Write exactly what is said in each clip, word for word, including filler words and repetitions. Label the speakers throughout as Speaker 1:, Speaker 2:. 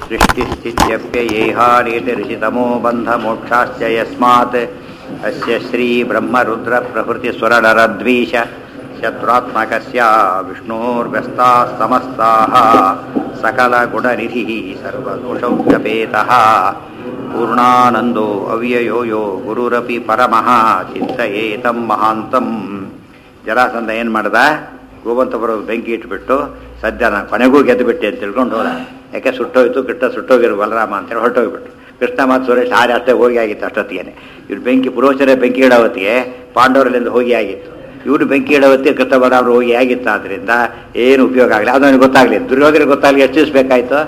Speaker 1: सृष्टिस्थित्यप्ययेहानीतिरिषितमो बन्धमोक्षाश्च यस्मात् अस्य श्रीब्रह्मरुद्रप्रभृतिस्वरनरद्वीष शत्रुत्मकस्य विष्णोर्व्यस्ताः समस्ताः सकलगुणनिधिः सर्वदोषव्यपेतः पूर्णानन्दो अव्ययो यो गुरुरपि परमः चिन्तयेतं महान्तं ಜರಾಸಂಧ ಏನು ಮಾಡ್ದ ಗೋವಂತ ಬರೋದು ಬೆಂಕಿ ಇಟ್ಬಿಟ್ಟು ಸದ್ಯ ನಾನು ಕೊನೆಗೂ ಗೆದ್ದು ಬಿಟ್ಟೆ ಅಂತ ತಿಳ್ಕೊಂಡು ಹೋದ. ಯಾಕೆ ಸುಟ್ಟೋಯ್ತು ಕೃಷ್ಣ ಸುಟ್ಟೋಗಿರು ಬಲರಾಮ ಅಂತೇಳಿ ಹೊರಟೋಗ್ಬಿಟ್ಟು ಕೃಷ್ಣ ಮತ್ತು ಸುರೇಶ್ ಹಾರಿ ಅಷ್ಟೇ ಹೋಗಿ ಆಗಿತ್ತು ಅಷ್ಟೊತ್ತಿಗೆ. ಇವ್ರು ಬೆಂಕಿ ಪುರೋಚನೆ ಬೆಂಕಿ ಇಡೋವತ್ತಿಗೆ ಪಾಂಡವರಲ್ಲಿಂದ ಹೋಗಿ ಆಗಿತ್ತು, ಇವರು ಬೆಂಕಿ ಇಡೋವತ್ತಿಗೆ ಕೃಷ್ಣ ಬಲರಾಮರು ಹೋಗಿ ಆಗಿತ್ತು. ಆದ್ದರಿಂದ ಏನು ಉಪಯೋಗ ಆಗಲಿ, ಅದು ನನಗೆ ಗೊತ್ತಾಗಲಿ. ದುರ್ಯೋಧನಿಗೆ ಗೊತ್ತಾಗಲಿ ಎಷ್ಟು ದಿವಸ ಬೇಕಾಯಿತು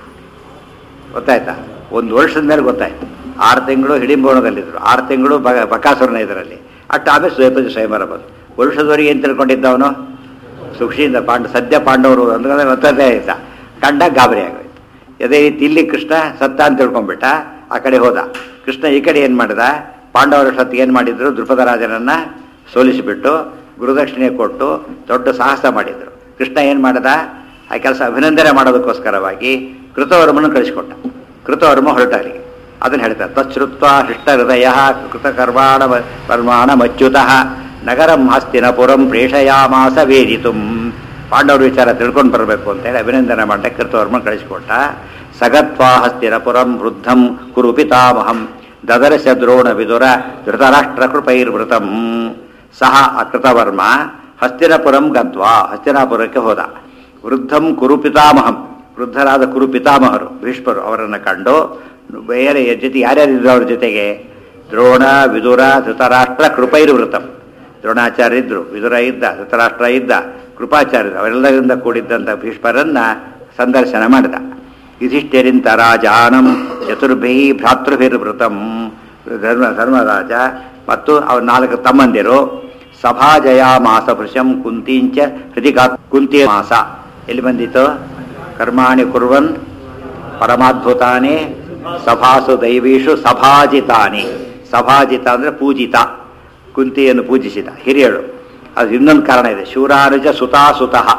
Speaker 1: ಗೊತ್ತಾಯ್ತಾ? ಒಂದು ವರ್ಷದ ಮೇಲೆ ಗೊತ್ತಾಯ್ತು. ಆರು ತಿಂಗಳು ಹಿಡಿಂಬೋಣದಲ್ಲಿದ್ದರು, ಆರು ತಿಂಗಳು ಬ ಬಕಾಸುರನ ಇದರಲ್ಲಿ ಅಟ್ಟು ಆಮೇಲೆ ಸ್ವಯಂಪತಿ ಸ್ವಯಂವರ ಬಂದು ವರ್ಷದವರೆಗೆ ಏನು ತಿಳ್ಕೊಂಡಿದ್ದವನು ಸುಖಿಯಿಂದ ಪಾಂಡ ಸದ್ಯ ಪಾಂಡವರು ಅಂದ್ರೆ ಮತ್ತದೇ ಆಯ್ತಾ ಕಂಡ ಗಾಬರಿ ಆಗೋಯ್ತು. ಅದೇ ರೀತಿ ಇಲ್ಲಿ ಕೃಷ್ಣ ಸತ್ತ ಅಂತ ತಿಳ್ಕೊಂಡ್ಬಿಟ್ಟ, ಆ ಕಡೆ ಹೋದ. ಕೃಷ್ಣ ಈ ಕಡೆ ಏನು ಮಾಡಿದ, ಪಾಂಡವರ ಸತ್ತಿಗೆ ಏನು ಮಾಡಿದ್ರು, ದ್ರುಪದ ರಾಜನನ್ನ ಸೋಲಿಸಿಬಿಟ್ಟು ಗುರುದಕ್ಷಿಣೆ ಕೊಟ್ಟು ದೊಡ್ಡ ಸಾಹಸ ಮಾಡಿದ್ರು. ಕೃಷ್ಣ ಏನು ಮಾಡಿದ, ಆ ಕೆಲಸ ಅಭಿನಂದನೆ ಮಾಡೋದಕ್ಕೋಸ್ಕರವಾಗಿ ಕೃತವರ್ಮನ ಕಳಿಸಿಕೊಟ್ಟ. ಕೃತವರ್ಮ ಹೊರಟಾರಿಗೆ ಅದನ್ನು ಹೇಳ್ತಾರೆ, ತಚ್ಛ್ರುತ್ವ ಹೃಷ್ಟ ಹೃದಯ ಕೃತಕರ್ಮಾಣ ಕರ್ಮಾಣ ಮಚ್ಯುತಃ ನಗರಂ ಹಸ್ತಿನಪುರಂ ಪ್ರೇಷಯಾಮಾಸ ವೇದಿತು. ಪಾಂಡವರು ವಿಚಾರ ತಿಳ್ಕೊಂಡು ಬರಬೇಕು ಅಂತೇಳಿ ಅಭಿನಂದನೆ ಮಾಡಕ್ಕೆ ಕೃತವರ್ಮನ ಕಳಿಸಿಕೊಟ್ಟ. ಸಗತ್ವಾ ಹಸ್ತಿನಪುರಂ ವೃದ್ಧಂ ಕುರು ಪಿತಾಮಹಂ ದದರ್ಶ ದ್ರೋಣ ವಿದುರ ಧೃತರಾಷ್ಟ್ರ ಕೃಪೈರ್ವೃತಂ. ಸಹ ಕೃತವರ್ಮ ಹಸ್ತಿನಪುರಂ ಗತ್ವಾ ಹಸ್ತಿನಾಪುರಕ್ಕೆ ಹೋದ. ವೃದ್ಧಂ ಕುರು ಪಿತಾಮಹಂ ವೃದ್ಧರಾದ ಕುರು ಪಿತಾಮಹರು ಭೀಷ್ಮರು ಅವರನ್ನು ಕಂಡು ಬೇರೆ ಜೊತೆ ಯಾರ್ಯಾರಿದ್ರು ಅವ್ರ ಜೊತೆಗೆ ದ್ರೋಣ ವಿದುರ ಧೃತರಾಷ್ಟ್ರ ಕೃಪೈರ್ವೃತಂ. ದ್ರೋಣಾಚಾರ್ಯ ಇದ್ರು, ವಿದುರ ಇದ್ದ, ಧೃತರಾಷ್ಟ್ರ ಇದ್ದ, ಕೃಪಾಚಾರ್ಯ ಅವರೆಲ್ಲರಿಂದ ಕೂಡಿದ್ದಂಥ ಭೀಷ್ಮರನ್ನ ಸಂದರ್ಶನ ಮಾಡಿದ. ಯುಧಿಷ್ಠಿರಿಂತ ರಾಜಾನಂ ಚತುರ್ಭಿ ಭ್ರಾತೃಭಿರ್ವೃತಂ. ಧರ್ಮ ಧರ್ಮರಾಜ ಮತ್ತು ಅವ್ರ ನಾಲ್ಕು ತಮ್ಮಂದಿರು ಸಭಾಜಯ ಮಾಸ ಭೃಶಂ ಕುಂತಿಂಚ ಹೃದಿಕಾ ಕುಂತಿ ಮಾಸ. ಎಲ್ಲಿ ಬಂದಿತ್ತು? ಕರ್ಮಾಣಿ ಕುರ್ವನ್ ಪರಮಾದ್ಭುತಾನಿ ಸಭಾಸು ದೈವೀಷು ಸಭಾಜಿತಾನಿ. ಸಭಾಜಿತ ಅಂದರೆ ಪೂಜಿತ, ಕುಂತಿಯನ್ನು ಪೂಜಿಸಿದ ಹಿರಿಯಳು. ಅದು ಇನ್ನೊಂದು ಕಾರಣ ಇದೆ, ಶೂರಾನುಜ ಸುತಾಸುತಃ.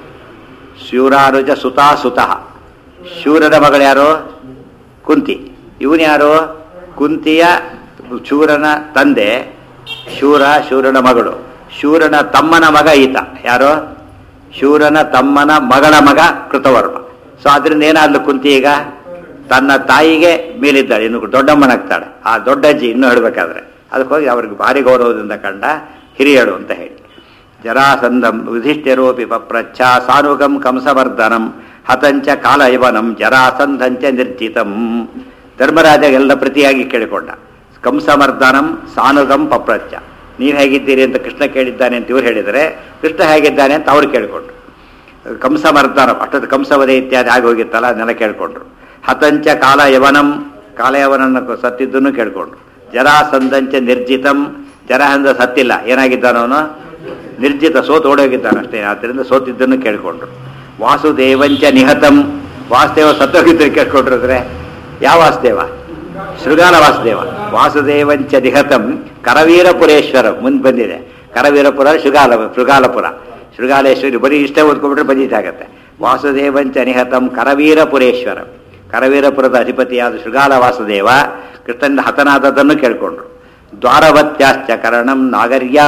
Speaker 1: ಶೂರಾನುಜ ಸುತಾಸುತಃ. ಶೂರನ ಮಗಳು ಯಾರು? ಕುಂತಿ. ಇವನು ಯಾರು? ಕುಂತಿಯ ಶೂರನ ತಂದೆ ಶೂರ, ಶೂರನ ಮಗಳು. ಶೂರನ ತಮ್ಮನ ಮಗ ಈತ ಯಾರು? ಶೂರನ ತಮ್ಮನ ಮಗಳ ಮಗ ಕೃತವರ್ಮ. ಸೊ ಅದರಿಂದ ಏನಾದ್ಲು ಕುಂತಿ ಈಗ ತನ್ನ ತಾಯಿಗೆ ಮೇಲಿದ್ದಾಳೆ, ಇನ್ನು ದೊಡ್ಡಮ್ಮನಾಗ್ತಾಳೆ. ಆ ದೊಡ್ಡಜ್ಜಿ ಇನ್ನೂ ಹೇಳಬೇಕಾದ್ರೆ ಅದಕ್ಕೆ ಹೋಗಿ ಅವ್ರಿಗೆ ಭಾರಿ ಗೌರವದಿಂದ ಕಂಡ ಹಿರಿಯಳು ಅಂತ ಹೇಳಿ. ಜರಾಸಂಧಂ ಯುಧಿಷ್ಠಿರೋಪಿ ಪಪ್ರಚ್ಛ ಸಾನುಗಂ ಕಂಸವರ್ಧನಂ ಹತಂಚ ಕಾಲಯವನಂ ಜರಾಸಂಧಂಚ ನಿರ್ಜಿತಂ. ಧರ್ಮರಾಜ ಎಲ್ಲ ಪ್ರತಿಯಾಗಿ ಕೇಳಿಕೊಂಡ. ಕಂಸಮರ್ಧನಂ ಸಾನುಗಂ ಪಪ್ರಚ್ಛ, ನೀವು ಹೇಗಿದ್ದೀರಿ ಅಂತ ಕೃಷ್ಣ ಕೇಳಿದ್ದಾನೆ ಅಂತ ಇವ್ರು ಹೇಳಿದರೆ, ಕೃಷ್ಣ ಹೇಗಿದ್ದಾನೆ ಅಂತ ಅವ್ರು ಕೇಳಿಕೊಂಡ್ರು. ಕಂಸಮರ್ಧನ ಅಷ್ಟೊತ್ತು ಕಂಸವಧೆ ಇತ್ಯಾದಿ ಆಗಿ ಹೋಗಿತ್ತಲ್ಲ ಅದನ್ನೆಲ್ಲ ಕೇಳಿಕೊಂಡ್ರು. ಹತಂಚ ಕಾಲಯವನಂ, ಕಾಲಯವನನ್ನು ಸತ್ತಿದ್ದನ್ನು ಕೇಳಿಕೊಂಡ್ರು. ಜರಾಸಂಧಂಚ ನಿರ್ಜಿತಂ, ಜರಾಸಂಧ ಸತ್ತಿಲ್ಲ, ಏನಾಗಿದ್ದಾನವನು? ನಿರ್ಜಿತ, ಸೋತು ಓಡೋಗಿದ್ದಾನಷ್ಟೇ, ಆದ್ದರಿಂದ ಸೋತಿದ್ದನ್ನು ಕೇಳಿಕೊಂಡ್ರು. ವಾಸುದೇವಂಚ ನಿಹತಂ, ವಾಸುದೇವ ಸತ್ತೋಗಿದ್ದರು ಕೇಳ್ಕೊಂಡ್ರೆ ಯಾವ ವಾಸುದೇವ? ಶೃಗಾಲ ವಾಸುದೇವ. ವಾಸುದೇವಂಚ ನಿಹತಂ ಕರವೀರಪುರೇಶ್ವರ ಮುಂದೆ ಬಂದಿದೆ. ಕರವೀರಪುರ ಶೃಗಾಲ ಶೃಗಾಲಪುರ ಶೃಗಾಲೇಶ್ವರಿ ಬರೀ ಇಷ್ಟೇ ಓದ್ಕೊಂಡ್ಬಿಟ್ರೆ ಬಂದಿದ್ದಾಗತ್ತೆ. ವಾಸುದೇವಂಚ ನಿಹತಂ ಕರವೀರಪುರೇಶ್ವರ, ಕರವೀರಪುರದ ಅಧಿಪತಿಯಾದ ಶೃಗಾಲ ವಾಸುದೇವ ಕೃಷ್ಣನ ಹತನಾದದನ್ನು ಕೇಳಿಕೊಂಡ್ರು. ದ್ವಾರವತ್ಯಾಶ್ಚ ಕರಣಂ ನಾಗರ್ಯ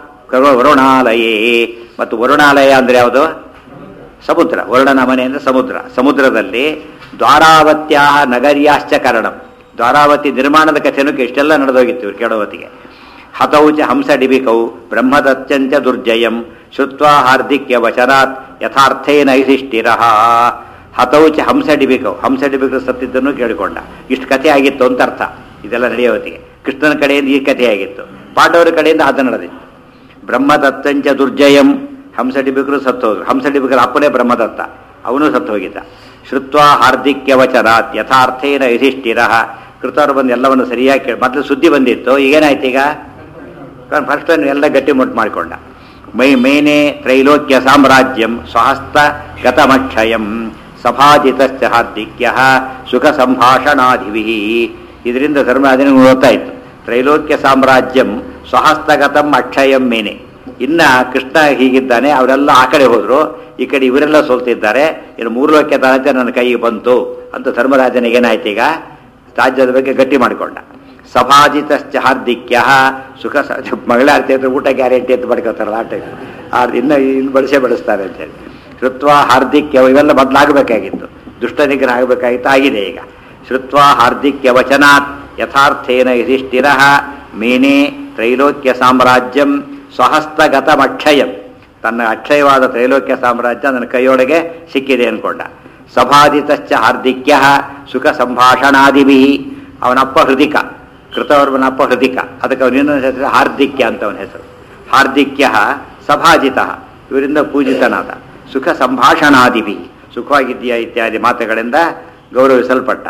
Speaker 1: ವರುಣಾಲಯೇ. ಮತ್ತು ವರುಣಾಲಯ ಅಂದರೆ ಯಾವುದು? ಸಮುದ್ರ. ವರುಣನ ಮನೆ ಅಂದರೆ ಸಮುದ್ರ. ಸಮುದ್ರದಲ್ಲಿ ದ್ವಾರಾವತ್ಯಾ ನಗರ್ಯಾಶ್ಚ ಕರಣಂ, ದ್ವಾರಾವತಿ ನಿರ್ಮಾಣದ ಕಥೆನೂ ಇಷ್ಟೆಲ್ಲ ನಡೆದೋಗಿತ್ತು ಇವ್ರು ಕೇಳೋವತ್ತಿಗೆ. ಹತೌಚ ಹಂಸ ಡಿಬಿಕೌ ಬ್ರಹ್ಮದತ್ಯಂಚ ದುರ್ಜಯಂ ಶ್ರುತ್ವಾ ಹಾರ್ದಿಕ್ಯ ವಚನಾತ್ ಯಥಾರ್ಥೇನ ಯುಧಿಷ್ಠಿರಃ. ಹತೌಚ ಹಂಸ ಡಿಬಿಕೌ, ಹಂಸ ಡಿಬಿಕೌ ಸತ್ತಿದ್ದನ್ನು ಕೇಳಿಕೊಂಡ. ಇಷ್ಟು ಕಥೆ ಆಗಿತ್ತು ಅಂತ ಅರ್ಥ. ಇದೆಲ್ಲ ನಡೆಯೋವತ್ತಿಗೆ ಕೃಷ್ಣನ ಕಡೆಯಿಂದ ಈ ಕಥೆ ಆಗಿತ್ತು, ಪಾಂಡವರ ಕಡೆಯಿಂದ ಅದು ನಡೆದಿತ್ತು. ಬ್ರಹ್ಮದತ್ತಂಚ ದುರ್ಜಯಂ, ಹಂಸ ಡಿಬಿಕರು ಸತ್ತು ಹೋದ್ರು. ಹಂಸ ಡಿಬಿಕರ ಅಪ್ಪನೇ ಬ್ರಹ್ಮದತ್ತ, ಅವನು ಸತ್ತು ಹೋಗಿದ್ದ. ಶ್ರುತ್ವಾ ಹಾರ್ದಿಕ್ಯ ವಚನಾತ್ ಯಥಾರ್ಥೇನ ಯುಧಿಷ್ಠಿರಃ. ಕೃತವರು ಬಂದು ಎಲ್ಲವನ್ನು ಸರಿಯಾಗಿ ಕೇಳಿ, ಮೊದಲು ಸುದ್ದಿ ಬಂದಿತ್ತು, ಈಗೇನಾಯ್ತು? ಈಗ ಫಸ್ಟ್ ಎಲ್ಲ ಗಟ್ಟಿ ಮುಟ್ಟು ಮಾಡಿಕೊಂಡ. ಮೈ ಮೇನೆ ತ್ರೈಲೋಕ್ಯ ಸಾಮ್ರಾಜ್ಯಂ ಸ್ವಹಸ್ತ ಗತಮಕ್ಷಯಂ ಸಭಾಜಿತಶ್ಚ ಹಾರ್ದಿಕ್ಯ ಸುಖ ಸಂಭಾಷಣಾಧಿವಿ. ಇದರಿಂದ ಧರ್ಮರಾಜನ ಗೊತ್ತಾಯಿತು, ತ್ರೈಲೋಕ್ಯ ಸಾಮ್ರಾಜ್ಯಂ ಸ್ವಹಸ್ತಗತಂ ಅಕ್ಷಯಂ ಮೇನೆ. ಇನ್ನ ಕೃಷ್ಣ ಹೀಗಿದ್ದಾನೆ, ಅವರೆಲ್ಲ ಆ ಕಡೆ ಹೋದ್ರು, ಈ ಕಡೆ ಇವರೆಲ್ಲ ಸೋಲ್ತಿದ್ದಾರೆ, ಇನ್ನು ಮೂರು ಲೋಕ್ಯ ದಾನತೆ ನನ್ನ ಕೈಗೆ ಬಂತು ಅಂತ ಧರ್ಮರಾಜನಿಗೆ ಏನಾಯ್ತು ಈಗ ರಾಜ್ಯದ ಬಗ್ಗೆ ಗಟ್ಟಿ ಮಾಡಿಕೊಂಡ. ಸಭಾಜಿತಶ್ಚ ಹಾರ್ದಿಕ್ಯ ಸುಖ ಸ ಮಗಳಾರ್ತಿ ಅಂದ್ರೆ ಊಟ ಗ್ಯಾರಂಟಿ ಅಂತ ಬಡ್ಕೋತಾರಲ್ಲ ಆ ಟೈಪ್ ಆ ಇನ್ನು ಇನ್ನು ಬಳಸೇ ಬಳಸ್ತಾರೆ ಅಂತೇಳಿ ಶ್ರುತ್ವ ಹಾರ್ದಿಕ್ಯ ಇವೆಲ್ಲ ಬದಲಾಗಬೇಕಾಗಿತ್ತು, ದುಷ್ಟ ನಿಗ್ರಹ ಆಗಬೇಕಾಗಿತ್ತು, ಆಗಿದೆ ಈಗ. ಶ್ರುತ್ವ ಹಾರ್ದಿಕ್ಯ ವಚನಾತ್ ಯಥಾರ್ಥೇನ ಯುಧಿಷ್ಠಿರ ಮೇನೆ ತ್ರೈಲೋಕ್ಯ ಸಾಮ್ರಾಜ್ಯಂ ಸ್ವಹಸ್ತಗತಮಕ್ಷಯಂ, ತನ್ನ ಅಕ್ಷಯವಾದ ತ್ರೈಲೋಕ್ಯ ಸಾಮ್ರಾಜ್ಯ ನನ್ನ ಕೈಯೊಳಗೆ ಸಿಕ್ಕಿದೆ ಅನ್ಕೊಂಡ. ಸಭಾದಿತಶ್ಚ ಹಾರ್ದಿಕ್ಯ ಸುಖ ಸಂಭಾಷಣಾದಿಭಿ, ಅವನಪ್ಪ ಹೃದಿಕ, ಕೃತವರ್ಮನ ಅಪ್ಪ ಹೃದಿಕ, ಅದಕ್ಕೆ ಅವನ ಇನ್ನೊಂದು ಹೆಸರು ಹಾರ್ದಿಕ್ಯ ಅಂತ ಅವನ ಹೆಸರು. ಹಾರ್ದಿಕ್ಯ ಸಭಾಜಿತ, ಇವರಿಂದ ಪೂಜಿತನಾದ. ಸುಖ ಸಂಭಾಷಣಾದಿಭಿ, ಸುಖವಾಗಿದೆಯಾ ಇತ್ಯಾದಿ ಮಾತುಗಳಿಂದ ಗೌರವಿಸಲ್ಪಟ್ಟ.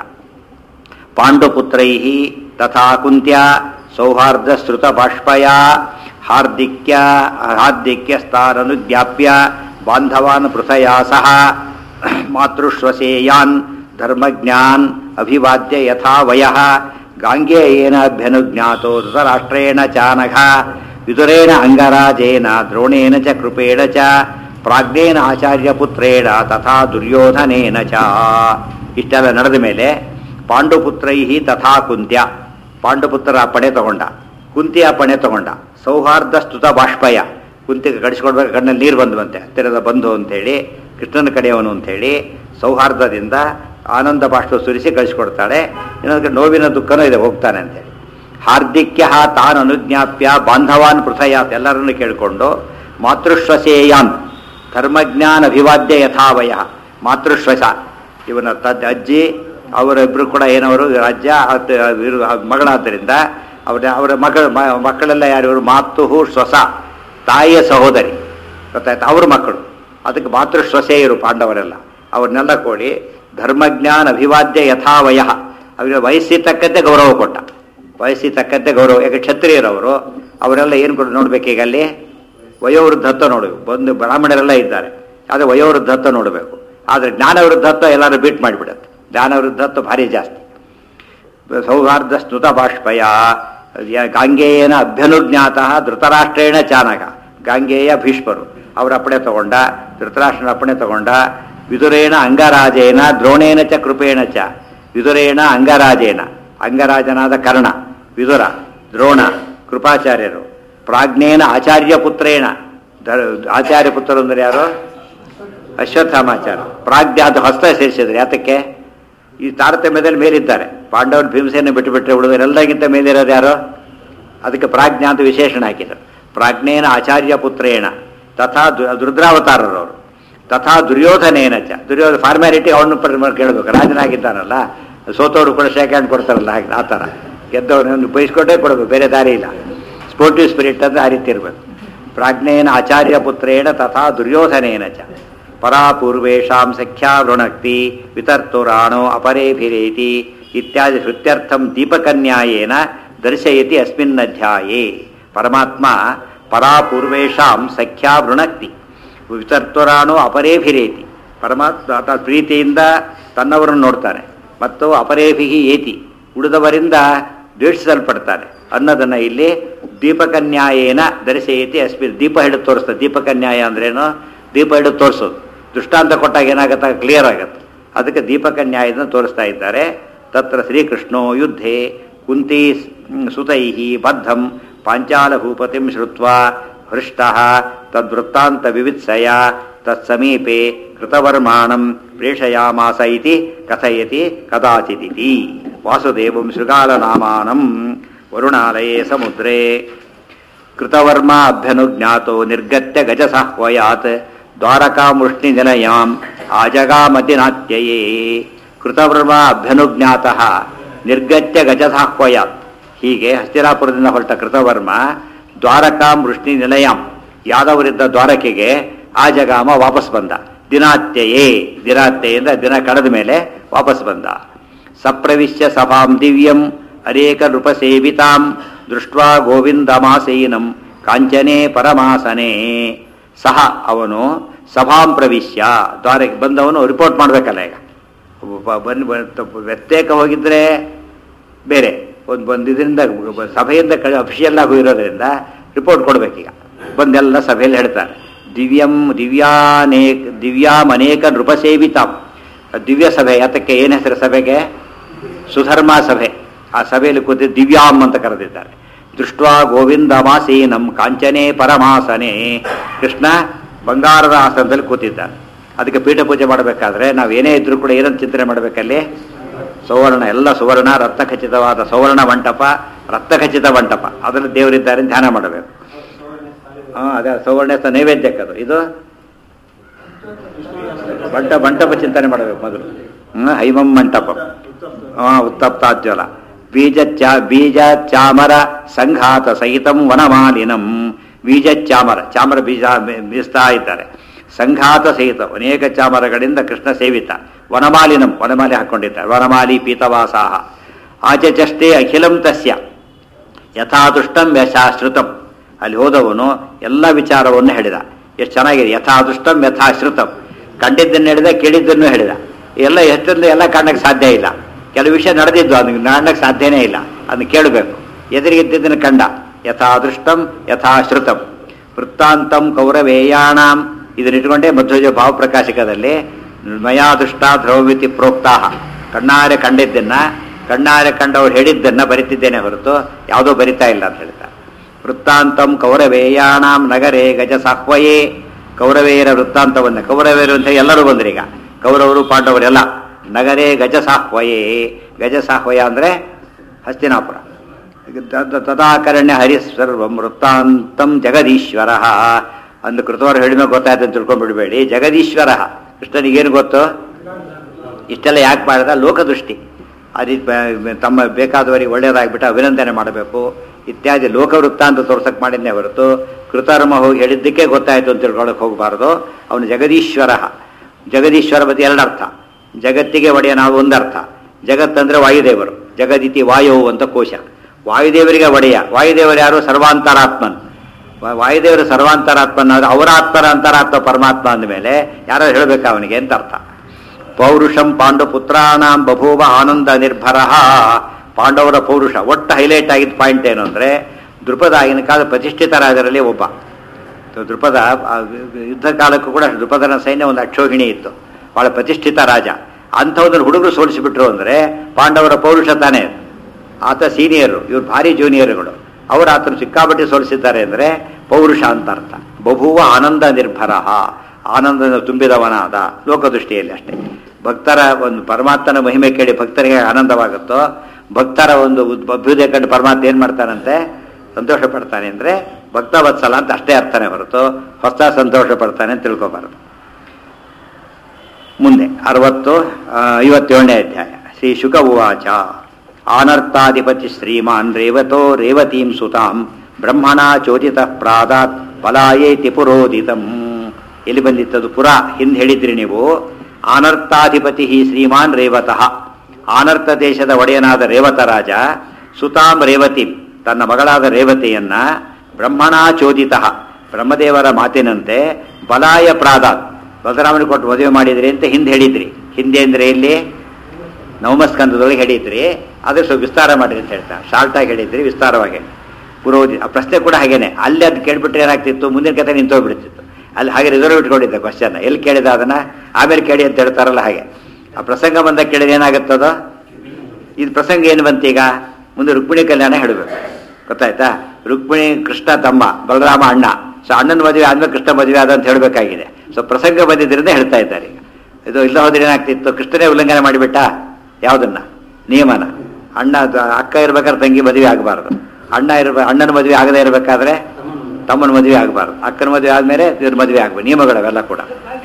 Speaker 1: ಪಾಂಡುಪುತ್ರೈ ತಥಾ ಕುಂತ್ಯ ಸೌಹಾರ್ದ ಶ್ರುತ ಬಾಷ್ಪಯ ಹಾರ್ದಿಕ್ಯ ಹಾರ್ದಿಕ್ಯ ಸ್ಥಾನನುಜ್ಞಾಪ್ಯ ಬಾಂಧವಾನ್ ಪೃಥಯಾ ಸಹ ಮಾತೃಶ್ವಸೇಯಾನ್ ಧರ್ಮಜ್ಞಾನ್ ಅಭಿವಾದ್ಯ ಯಥಾ ವಯಃ ಗಾಂಗೇಯೇನ ಅಭ್ಯನುಜ್ಞಾತೋ ಧೃತರಾಷ್ಟ್ರೇಣ ಚಾನಘ ವಿದುರೇಣ ಅಂಗರಾಜೇನ ದ್ರೋಣೇನ ಚ ಕೃಪೇಣ ಚ ಪ್ರಾಜ್ಞೇನ ಆಚಾರ್ಯಪುತ್ರೇಣ ತಥಾ ದುರ್ಯೋಧನೇನ ಚ. ಇಷ್ಟೆಲ್ಲ ನಡೆದ ಮೇಲೆ ಪಾಂಡುಪುತ್ರೈ ತಥಾ ಕುಂತ್ಯ, ಪಾಂಡುಪುತ್ರರ ಪಣೆ ತಗೊಂಡ, ಕುಂತಿಯ ಪಣೆ ತಗೊಂಡ. ಸೌಹಾರ್ದ ಸ್ತುತ ಬಾಷ್ಪಯ, ಕುಂತಿಗೆ ಕಡಿಸ್ಕೊಡ್ಬೇಕು, ಕಣ್ಣಲ್ಲಿ ನೀರು ಬಂದುವಂತೆ, ಹತ್ತಿರದ ಬಂಧು ಅಂಥೇಳಿ, ಕೃಷ್ಣನ ಕಡೆಯವನು ಅಂಥೇಳಿ ಸೌಹಾರ್ದದಿಂದ ಆನಂದ ಬಾಷ್ಪ ಸುರಿಸಿ ಕಳಿಸ್ಕೊಡ್ತಾಳೆ. ಇನ್ನೊಂದು ನೋವಿನ ದುಃಖನೂ ಇದೆ, ಹೋಗ್ತಾನೆ ಅಂತೇಳಿ. ಹಾರ್ದಿಕ್ಯ ತಾನ್ ಅನುಜ್ಞಾಪ್ಯ ಬಾಂಧವಾನ್ ಪೃಥಯಾತ್, ಎಲ್ಲರನ್ನು ಕೇಳಿಕೊಂಡು ಮಾತೃಶ್ವಸೇಯಾನ್ ಧರ್ಮಜ್ಞಾನ ಅಭಿವಾದ್ಯ ಯಥಾವಯ, ಮಾತೃಶ್ವಸ ಇವನ ತದ್ ಅಜ್ಜಿ ಅವರಿಬ್ಬರು ಕೂಡ ಏನವರು ರಾಜ್ಯ ಮಗಳಾದ್ದರಿಂದ ಅವರ ಅವರ ಮಗಳ ಮಕ್ಕಳೆಲ್ಲ ಯಾರಿವರು ಮಾತು ಶ್ವಸ, ತಾಯಿಯ ಸಹೋದರಿ ಗೊತ್ತಾಯ್ತು, ಅವ್ರ ಮಕ್ಕಳು. ಅದಕ್ಕೆ ಮಾತೃಶ್ವಸೆಯರು ಪಾಂಡವರೆಲ್ಲ, ಅವ್ರನ್ನೆಲ್ಲ ಕೂಡಿ ಧರ್ಮಜ್ಞಾನ ಅಭಿವಾದ್ಯ ಯಥಾವಯ, ಅವರಿಗೆ ವಯಸ್ಸಿಗೆ ತಕ್ಕಂತೆ ಗೌರವ ಕೊಟ್ಟ. ವಯಸ್ಸಿಗೆ ತಕ್ಕಂತೆ ಗೌರವ, ಯಾಕೆ ಕ್ಷತ್ರಿಯರವರು ಅವರೆಲ್ಲ ಏನು ಕೊಟ್ಟು ನೋಡ್ಬೇಕೀಗ ಅಲ್ಲಿ ವಯೋವೃದ್ಧತ್ವ ನೋಡಬೇಕು. ಬಂದು ಬ್ರಾಹ್ಮಣರೆಲ್ಲ ಇದ್ದಾರೆ, ಆದರೆ ವಯೋವೃದ್ಧತ್ವ ನೋಡಬೇಕು. ಆದರೆ ಜ್ಞಾನವೃದ್ಧತ್ವ ಎಲ್ಲರೂ ಬೀಟ್ ಮಾಡಿಬಿಡುತ್ತೆ, ಜ್ಞಾನವೃದ್ಧತ್ವ ಭಾರಿ ಜಾಸ್ತಿ. ಸೌಹಾರ್ದ ಸ್ತುತ ಬಾಷ್ಪಯ ಗಾಂಗೇಯನ ಅಭ್ಯನುಜ್ಞಾತ ಧೃತರಾಷ್ಟ್ರೇಣ ಚಾನಕ, ಗಾಂಗೇಯ ಭೀಷ್ಮರು ಅವರ ಅಪ್ಪಣೆ ತಗೊಂಡ, ಧೃತರಾಷ್ಟ್ರನ ಅಪ್ಪಣೆ ತಗೊಂಡ. ವಿದುರೇಣ ಅಂಗರಾಜೇನ ದ್ರೋಣೇನ ಚ ಕೃಪೇಣ ಚ, ವಿದುರೇಣ ಅಂಗರಾಜೇನ, ಅಂಗರಾಜನಾದ ಕರ್ಣ, ವಿದುರ, ದ್ರೋಣ, ಕೃಪಾಚಾರ್ಯರು. ಪ್ರಾಜ್ಞೇನ ಆಚಾರ್ಯ ಪುತ್ರೇಣ, ಆಚಾರ್ಯ ಪುತ್ರರು ಅಂದರೆ ಯಾರು? ಅಶ್ವತ್ಥಾಮಾಚಾರ್ಯ. ಪ್ರಾಜ್ಞ ಅದು ಹಸ್ತ ಸೇರಿಸಿದ್ರೆ ಯಾತಕ್ಕೆ? ಈ ತಾರತಮ್ಯದಲ್ಲಿ ಮೇಲಿದ್ದಾರೆ. ಪಾಂಡವರು ಭೀಮಸೇನ ಬಿಟ್ಟು ಬಿಟ್ಟರೆ ಉಳಿದರೆಲ್ಲರಿಗಿಂತ ಮೇಲಿರೋದು ಯಾರು? ಅದಕ್ಕೆ ಪ್ರಾಜ್ಞಾ ಅಂತ ವಿಶೇಷಣ ಹಾಕಿದರು. ಪ್ರಾಜ್ಞೇನ ಆಚಾರ್ಯ ಪುತ್ರೇಣ ತಥಾ ರುದ್ರಾವತಾರರವರು, ತಥಾ ದುರ್ಯೋಧನೇನ ಚ, ದುರ್ಯೋಧನ ಫಾರ್ಮ್ಯಾಲಿಟಿ ಅವನು ಕೇಳಬೇಕು, ರಾಜನಾಗಿದ್ದಾನಲ್ಲ, ಸೋತವರು ಕೂಡ ಶೇಕ್ ಹ್ಯಾಂಡ್ ಕೊಡ್ತಾರಲ್ಲ, ಹಾಗೆ ಆ ಥರ ಗೆದ್ದವನು ಬಯಸ್ಕೊಂಡೇ ಕೊಡಬೇಕು, ಬೇರೆ ದಾರಿ ಇಲ್ಲ. ಸ್ಪೋರ್ಟಿವ್ ಸ್ಪಿರಿಟ್ ಅಂದರೆ ಆ ರೀತಿ ಇರಬೇಕು. ಪ್ರಾಜ್ಞೇನ ಆಚಾರ್ಯ ಪುತ್ರೇಣ ತಥಾ ದುರ್ಯೋಧನೇನ ಚ ಪರಾಪೂರ್ವೇಶಾಂ ಸಖ್ಯಾ ವೃಣಕ್ತಿ ವಿತರ್ತುರಾಣೋ ಅಪರೇಭಿರೇತಿ ಇತ್ಯಾದಿ ಶ್ರುತ್ಯರ್ಥಂ ದೀಪಕನ್ಯಾಯೇನ ದರ್ಶಯತಿ ಅಸ್ಮಿನ್ ಅಧ್ಯಾಯೇ. ಪರಮಾತ್ಮ ಪರಾಪೂರ್ವೇಶಾಂ ಸಖ್ಯಾ ವೃಣಕ್ತಿ ವಿತರ್ತುರಾಣೋ ಅಪರೇಭಿರೇತಿ, ಪರಮಾತ್ಮ ಪ್ರೀತಿಯಿಂದ ತನ್ನವರನ್ನು ನೋಡ್ತಾನೆ ಮತ್ತು ಅಪರೇಭಿಹಿ ಏತಿ ಉಳಿದವರಿಂದ ದ್ವೇಷಿಸಲ್ಪಡ್ತಾನೆ ಅನ್ನೋದನ್ನು ಇಲ್ಲಿ ದೀಪಕನ್ಯಾಯೇನ ದರ್ಶಯತಿ ಅಸ್ಮಿನ್, ದೀಪ ಹಿಡಿದು ತೋರಿಸ್ತದೆ. ದೀಪಕನ್ಯಾಯ ಅಂದ್ರೇನು? ದೀಪ ಹಿಡಿದು ತೋರಿಸೋದು. ದೃಷ್ಟಾಂತ ಕೊಟ್ಟಾಗ ಏನಾಗುತ್ತೆ? ಕ್ಲಿಯರ್ ಆಗುತ್ತೆ. ಅದಕ್ಕೆ ದೀಪಕನ್ಯಾಯದಿಂದ ತೋರಿಸ್ತಾ ಇದ್ದಾರೆ. ತತ್ರ ಶ್ರೀಕೃಷ್ಣೋ ಯುದ್ಧೇ ಕುಂತಿ ಸುತೈ ಬದ್ಧಂ ಪಾಂಚಾಲಭೂಪತಿಂ ಶ್ರುತ್ವಾ ಹೃಷ್ಟಃ ತದ್ವೃತ್ತಾಂತ ವಿವಿತ್ಸಯ ತತ್ಸಮೀಪೆ ಕೃತವರ್ಮಾಣಂ ಪ್ರೇಷಯಾಮಾಸ ಇತಿ ಕಥಯತಿ ಕದಾಚಿದಿತಿ. ವಾಸುದೇವಂ ಶೃಗಾಲನಾಮಾನಂ ವರುಣಾಲಯೇ ಸಮುದ್ರೇ ಕೃತವರ್ಮ ಅಭ್ಯನುಜ್ಞಾತೋ ನಿರ್ಗತ್ಯ ಗಜಸಾಹ್ವಯಾತ್ ದ್ವಾರಕಾಮೃಷ್ಣಿ ನಿಲಯಾಂ ಆಜಗಾಮತಿನಾತ್ಯಯೇ. ಕೃತವರ್ಮ ಅಭ್ಯನುಜ್ಞಾತಃ ನಿರ್ಗತ್ಯ ಗಜಸಾಹ್ವಯಾತ್, ಹೀಗೆ ಹಸ್ತಿನಾಪುರದಿಂದ ಹೊರಟ ಕೃತವರ್ಮ ದ್ವಾರಕಾಮೃಷ್ಣಿ ನಿಲಯಾಂ, ಯಾದವರಿದ್ದ ದ್ವಾರಕೆಗೆ ಆಜಗಾಮ ವಾಪಸ್ ಬಂದ. ದಿನಾತ್ಯಯೇ, ದಿನಾತ್ಯೆಯಿಂದ ದಿನ ಕಳೆದ ಮೇಲೆ ವಾಪಸ್ ಬಂದ. ಸಪ್ರವಿಶ್ಯ ಸಭಾಂ ದಿವ್ಯಂ ಅನೇಕ ನೃಪಸೇವಿತಾಂ ದೃಷ್ಟ್ವಾ ಗೋವಿಂದಮಾಸೀನಂ ಕಾಂಚನೇ ಪರಮಾಸನೆ. ಸಹ ಅವನು ಸಭಾಂ ಪ್ರವಿಶ್ಯ, ದ್ವಾರಕ್ಕೆ ಬಂದವನು ರಿಪೋರ್ಟ್ ಮಾಡಬೇಕಲ್ಲ. ಈಗ ಬನ್ನಿ ವ್ಯತ್ಯೇಕ ಹೋಗಿದ್ರೆ ಬೇರೆ, ಒಂದು ಬಂದಿದ್ದರಿಂದ ಸಭೆಯಿಂದ ಕ ಅಫಿಷಿಯಲ್ ಆಗಿ ಇರೋದ್ರಿಂದ ರಿಪೋರ್ಟ್ ಕೊಡಬೇಕೀಗ. ಬಂದೆಲ್ಲ ಸಭೆಯಲ್ಲಿ ಹೇಳ್ತಾರೆ ದಿವ್ಯಂ ದಿವ್ಯಾನೇಕ ದಿವ್ಯಾಂ ಅನೇಕ ನೃಪಸೇವಿತಾಂ, ದಿವ್ಯ ಸಭೆ. ಯಾತಕ್ಕೆ ಏನು ಹೆಸರು ಸಭೆಗೆ? ಸುಧರ್ಮ ಸಭೆ. ಆ ಸಭೆಯಲ್ಲಿ ಕೂತಿ ದಿವ್ಯಾಂ ಅಂತ ಕರೆದಿದ್ದಾರೆ. ದೃಷ್ಟ್ವಾ ಗೋವಿಂದ ಮಾಸೀನಂ ಕಾಂಚನೆ ಪರಮಾಸನೆ. ಕೃಷ್ಣ ಬಂಗಾರದ ಆಸನದಲ್ಲಿ ಕೂತಿದ್ದಾನೆ. ಅದಕ್ಕೆ ಪೀಠ ಪೂಜೆ ಮಾಡಬೇಕಾದ್ರೆ ನಾವು ಏನೇ ಇದ್ರೂ ಕೂಡ ಏನಂತ ಚಿಂತನೆ ಮಾಡಬೇಕಲ್ಲಿ? ಸುವರ್ಣ, ಎಲ್ಲ ಸುವರ್ಣ, ರತ್ನಖಚಿತವಾದ ಸುವರ್ಣ ಮಂಟಪ, ರತ್ನಖಚಿತ ಮಂಟಪ, ಅದರಲ್ಲಿ ದೇವರಿದ್ದಾರೆ ಧ್ಯಾನ ಮಾಡಬೇಕು. ಹಾಂ, ಅದೇ ಸುವರ್ಣ ನೈವೇದ್ಯಕ್ಕದು. ಇದು ಮಂಟ ಮಂಟಪ ಚಿಂತನೆ ಮಾಡಬೇಕು ಮೊದಲು. ಹ್ಞೂ ಹೈಮಂ ಮಂಟಪ. ಹಾಂ, ಉತ್ತಪ್ತಾಜ್ವಲ ಬೀಜ ಚಾ ಬೀಜ ಚಾಮರ ಸಂಘಾತ ಸಹಿತಂ ವನಮಾಲಿನಂ. ಬೀಜ ಚಾಮರ, ಚಾಮರ ಬೀಜ ಬೀಸ್ತಾ ಇದ್ದಾರೆ. ಸಂಘಾತ ಸಹಿತ ಅನೇಕ ಚಾಮರಗಳಿಂದ ಕೃಷ್ಣ ಸೇವಿತ. ವನಮಾಲಿನಂ, ವನಮಾಲಿ ಹಾಕ್ಕೊಂಡಿದ್ದಾರೆ. ವನಮಾಲಿ ಪೀತವಾಸಾಹ ಆಚಚಷ್ಟೇ ಅಖಿಲಂ ತಸ್ಯ ಯಥಾದೃಷ್ಟಂ ಯಶಾಶ್ರುತಂ. ಅಲ್ಲಿ ಹೋದವನು ಎಲ್ಲ ವಿಚಾರವನ್ನು ಹೇಳಿದ. ಎಷ್ಟು ಚೆನ್ನಾಗಿದೆ. ಯಥಾದೃಷ್ಟಂ ಯಥಾಶ್ರುತಂ, ಕಂಡಿದ್ದನ್ನು ಹೇಳಿದ, ಕೇಳಿದ್ದನ್ನು ಹೇಳಿದ. ಎಲ್ಲ ಎಷ್ಟೊಂದು ಎಲ್ಲ ಕಾಣಕ್ಕೆ ಸಾಧ್ಯ ಇಲ್ಲ. ಕೆಲವು ವಿಷಯ ನಡೆದಿದ್ದು ಅದನ್ನು ಕಾಣಕ್ಕೆ ಸಾಧ್ಯನೇ ಇಲ್ಲ, ಅದನ್ನು ಕೇಳಬೇಕು. ಎದುರಿಗಿದ್ದನ್ನು ಕಂಡ. ಯಥಾದೃಷ್ಟಂ ಯಥಾಶ್ರುತಂ ವೃತ್ತಾಂತಂ ಕೌರವೇಯಾಣಾಂ. ಇದನ್ನಿಟ್ಕೊಂಡೇ ಮಧ್ವಜ ಭಾವಪ್ರಕಾಶಕದಲ್ಲಿ ಮಯಾದೃಷ್ಟ ಧ್ರುವಮಿತಿ ಪ್ರೋಕ್ತಾಹ, ಕಣ್ಣಾರೆ ಕಂಡಿದ್ದನ್ನ ಕಣ್ಣಾರೆ ಕಂಡವ್ರು ಹೇಳಿದ್ದನ್ನ ಬರಿತಿದ್ದೇನೆ ಹೊರತು ಯಾವುದೋ ಬರಿತಾ ಇಲ್ಲ ಅಂತ ಹೇಳ್ತಾರೆ. ವೃತ್ತಾಂತಂ ಕೌರವೇಯಾಣಾಂ ನಗರೇ ಗಜ ಸಾಹ್ವಯೇ. ಕೌರವೇಯರ ವೃತ್ತಾಂತವನ್ನ, ಕೌರವೇಯರು ಅಂತ ಎಲ್ಲರೂ ಬಂದ್ರೀಗ, ಕೌರವರು ಪಾಂಡವರೆಲ್ಲ. ನಗರೇ ಗಜ ಸಾಹ್ವಯೇ. ಗಜ ಸಾಹ್ವಯ ಅಂದರೆ ಹಸ್ತಿನಾಪುರ. ತದಾಕರಣ್ಯ ಹರಿಸ್ವರ್ವಂ ವೃತ್ತಾಂತಂ ಜಗದೀಶ್ವರ. ಅಂದು ಕೃತವರು ಹೇಳಿದ ಗೊತ್ತಾಯ್ತು ಅಂತ ತಿಳ್ಕೊಂಡ್ಬಿಡ್ಬೇಡಿ. ಜಗದೀಶ್ವರ ಕೃಷ್ಣನಿಗೇನು ಗೊತ್ತು? ಇಷ್ಟೆಲ್ಲ ಯಾಕೆ ಮಾಡಿದ? ಲೋಕದೃಷ್ಟಿ. ಅದು ತಮ್ಮ ಬೇಕಾದವರಿಗೆ ಒಳ್ಳೆಯದಾಗ್ಬಿಟ್ಟು ಅಭಿನಂದನೆ ಮಾಡಬೇಕು ಇತ್ಯಾದಿ ಲೋಕವೃತ್ತ ಅಂತ ತೋರ್ಸಕ್ಕೆ ಮಾಡಿದ್ನೇ ಹೊರತು ಕೃತರ್ಮ ಹೋಗಿ ಹೇಳಿದ್ದಕ್ಕೆ ಗೊತ್ತಾಯಿತು ಅಂತ ತಿಳ್ಕೊಳಕ್ಕೆ ಹೋಗಬಾರ್ದು. ಅವನು ಜಗದೀಶ್ವರ. ಜಗದೀಶ್ವರ ಬಗ್ಗೆ ಎರಡು ಅರ್ಥ. ಜಗತ್ತಿಗೆ ಒಡೆಯ ನಾವು ಒಂದರ್ಥ. ಜಗತ್ತಂದ್ರೆ ವಾಯುದೇವರು. ಜಗದಿತಿ ವಾಯು ಅಂತ ಕೋಶ. ವಾಯುದೇವರಿಗೆ ಒಡೆಯ. ವಾಯುದೇವರು ಯಾರು? ಸರ್ವಾಂತರಾತ್ಮನ್. ವಾಯುದೇವರು ಸರ್ವಾಂತರಾತ್ಮನಾದ್ರೆ ಅವರ ಆತ್ಮರ ಅಂತರಾತ್ಮ ಪರಮಾತ್ಮ ಅಂದಮೇಲೆ ಯಾರು ಹೇಳಬೇಕು ಅವನಿಗೆ ಅಂತ ಅರ್ಥ. ಪೌರುಷಂ ಪಾಂಡು ಪುತ್ರಾಣಾಂ ಬಭೂವ ಆನಂದ ನಿರ್ಭರ. ಪಾಂಡವರ ಪೌರುಷ ಒಟ್ಟು ಹೈಲೈಟ್ ಆಗಿದ್ದ ಪಾಯಿಂಟ್ ಏನು ಅಂದರೆ, ದೃಪದ ಆಗಿನ ಕಾಲ ಪ್ರತಿಷ್ಠಿತ ರಾಜರಲ್ಲಿ ಒಬ್ಬ. ದೃಪದ ಯುದ್ಧ ಕಾಲಕ್ಕೂ ಕೂಡ ದೃಪದನ ಸೈನ್ಯ ಒಂದು ಅಕ್ಷೋಹಿಣಿ ಇತ್ತು, ಬಹಳ ಪ್ರತಿಷ್ಠಿತ ರಾಜ. ಅಂಥವ್ರನ್ನ ಹುಡುಗರು ಸೋಲಿಸಿಬಿಟ್ರು ಅಂದರೆ ಪಾಂಡವರ ಪೌರುಷ ತಾನೇ. ಆತ ಸೀನಿಯರು, ಇವ್ರು ಭಾರಿ ಜೂನಿಯರ್ಗಳು. ಅವರು ಆತನು ಸಿಕ್ಕಾಪಟ್ಟೆ ಸೋಲಿಸಿದ್ದಾರೆ ಅಂದರೆ ಪೌರುಷ ಅಂತ ಅರ್ಥ. ಬಭೂವ ಆನಂದ ನಿರ್ಭರ, ಆನಂದ ತುಂಬಿದವನಾದ. ಲೋಕದೃಷ್ಟಿಯಲ್ಲಿ ಅಷ್ಟೇ. ಭಕ್ತರ ಒಂದು ಪರಮಾತ್ಮನ ಮಹಿಮೆ ಕೇಳಿ ಭಕ್ತರಿಗೆ ಆನಂದವಾಗುತ್ತೋ, ಭಕ್ತರ ಒಂದು ಅಭ್ಯುದಯ ಕಂಡು ಪರಮಾತ್ಮ ಏನು ಮಾಡ್ತಾನಂತೆ? ಸಂತೋಷ ಪಡ್ತಾನೆ. ಅಂದರೆ ಭಕ್ತವತ್ಸಲ ಅಂತ ಅಷ್ಟೇ ಅರ್ಥನೇ ಹೊರತು ಹೊಸ ಸಂತೋಷ ಪಡ್ತಾನೆ ಅಂತ ತಿಳ್ಕೊಬಾರದು. ಮುಂದೆ ಅರವತ್ತು ಐವತ್ತೇಳನೇ ಅಧ್ಯಾಯ. ಶ್ರೀ ಶುಕ ಉವಾಚ. ಆನರ್ತಾಧಿಪತಿ ಶ್ರೀಮಾನ್ ರೇವತೋ ರೇವತೀಂ ಸುತಾಂ ಬ್ರಹ್ಮಣ ಚೋದಿತ ಪ್ರಾದಾತ್ ಬಲಾಯೇತಿ ಪುರೋದಿತಂ. ಎಲ್ಲಿ ಬಂದಿತ್ತದು? ಪುರ ಹಿಂದೆ ಹೇಳಿದ್ರಿ ನೀವು. ಆನರ್ತಾಧಿಪತಿ ಶ್ರೀಮಾನ್ ರೇವತಃ, ಆನರ್ತ ದೇಶದ ಒಡೆಯನಾದ ರೇವತ ರಾಜ, ಸುತಾಂ ರೇವತಿ, ತನ್ನ ಮಗಳಾದ ರೇವತಿಯನ್ನ ಬ್ರಹ್ಮಣ ಚೋದಿತ, ಬ್ರಹ್ಮದೇವರ ಮಾತಿನಂತೆ ಬಲಾಯ ಪ್ರಾದಾತ್, ಬಲರಾಮನಿಗೆ ಕೊಟ್ಟು ಮದುವೆ ಮಾಡಿದ್ರಿ ಅಂತ ಹಿಂದೆ ಹೇಳಿದ್ರಿ. ಹಿಂದೆ ಅಂದರೆ ಇಲ್ಲಿ ನವಮಸ್ಕಂದದೊಳಗೆ ಹೇಳಿದ್ರಿ. ಅದೇ ಸ್ವಲ್ಪ ವಿಸ್ತಾರ ಮಾಡಿರಿ ಅಂತ ಹೇಳ್ತಾರೆ. ಶಾರ್ಟಾಗಿ ಹೇಳಿದ್ರಿ, ವಿಸ್ತಾರವಾಗಿ. ಪುರೋಧಿ ಆ ಪ್ರಶ್ನೆ ಕೂಡ ಹಾಗೇನೆ. ಅಲ್ಲಿ ಅದು ಕೇಳಿಬಿಟ್ರೆ ಏನಾಗ್ತಿತ್ತು? ಮುಂದಿನ ಕತೆ ನಿಂತೋಗ್ಬಿಡ್ತಿತ್ತು. ಅಲ್ಲಿ ಹಾಗೆ ರಿಸರ್ವ್ ಇಟ್ಕೊಂಡಿದ್ದೆ ಕ್ವಶನ್. ಎಲ್ಲಿ ಕೇಳಿದ ಅದನ್ನ ಆಮೇಲೆ ಕೇಳಿ ಅಂತ ಹೇಳ್ತಾರಲ್ಲ ಹಾಗೆ. ಆ ಪ್ರಸಂಗ ಬಂದಾಗ ಕೇಳಿದ್ರೆ ಏನಾಗುತ್ತದೋ? ಇದು ಪ್ರಸಂಗ ಏನು ಬಂತೀಗ? ಮುಂದೆ ರುಕ್ಮಿಣಿ ಕಲ್ಯಾಣ ಹೇಳಬೇಕು. ಗೊತ್ತಾಯ್ತಾ? ರುಕ್ಮಿಣಿ ಕೃಷ್ಣ ತಮ್ಮ, ಬಲರಾಮ ಅಣ್ಣ. ಸೊ ಅಣ್ಣನ ಮದುವೆ ಆದ್ಮೇಲೆ ಕೃಷ್ಣ ಮದುವೆ ಆದ ಅಂತ ಹೇಳಬೇಕಾಗಿದೆ. ಸೊ ಪ್ರಸಂಗ ಬಂದಿದ್ದರಿಂದ ಹೇಳ್ತಾ ಇದ್ದಾರೆ. ಇದು ಇಲ್ಲ ಹೋದ್ರೆ ಏನಾಗ್ತಿತ್ತು? ಕೃಷ್ಣನೇ ಉಲ್ಲಂಘನೆ ಮಾಡಿಬಿಟ್ಟ ಯಾವುದನ್ನ? ನಿಯಮನ. ಅಣ್ಣ ಅಕ್ಕ ಇರ್ಬೇಕಾದ್ರೆ ತಂಗಿ ಮದುವೆ ಆಗಬಾರ್ದು. ಅಣ್ಣ ಇರ್ಬ ಅಣ್ಣನ ಮದುವೆ ಆಗದೆ ಇರಬೇಕಾದ್ರೆ ತಮ್ಮನ ಮದುವೆ ಆಗಬಾರ್ದು. ಅಕ್ಕನ ಮದುವೆ ಆದ್ಮೇಲೆ ಇವ್ರ ಮದುವೆ ಆಗಬೇಕು. ನಿಯಮಗಳವೆಲ್ಲ ಕೂಡ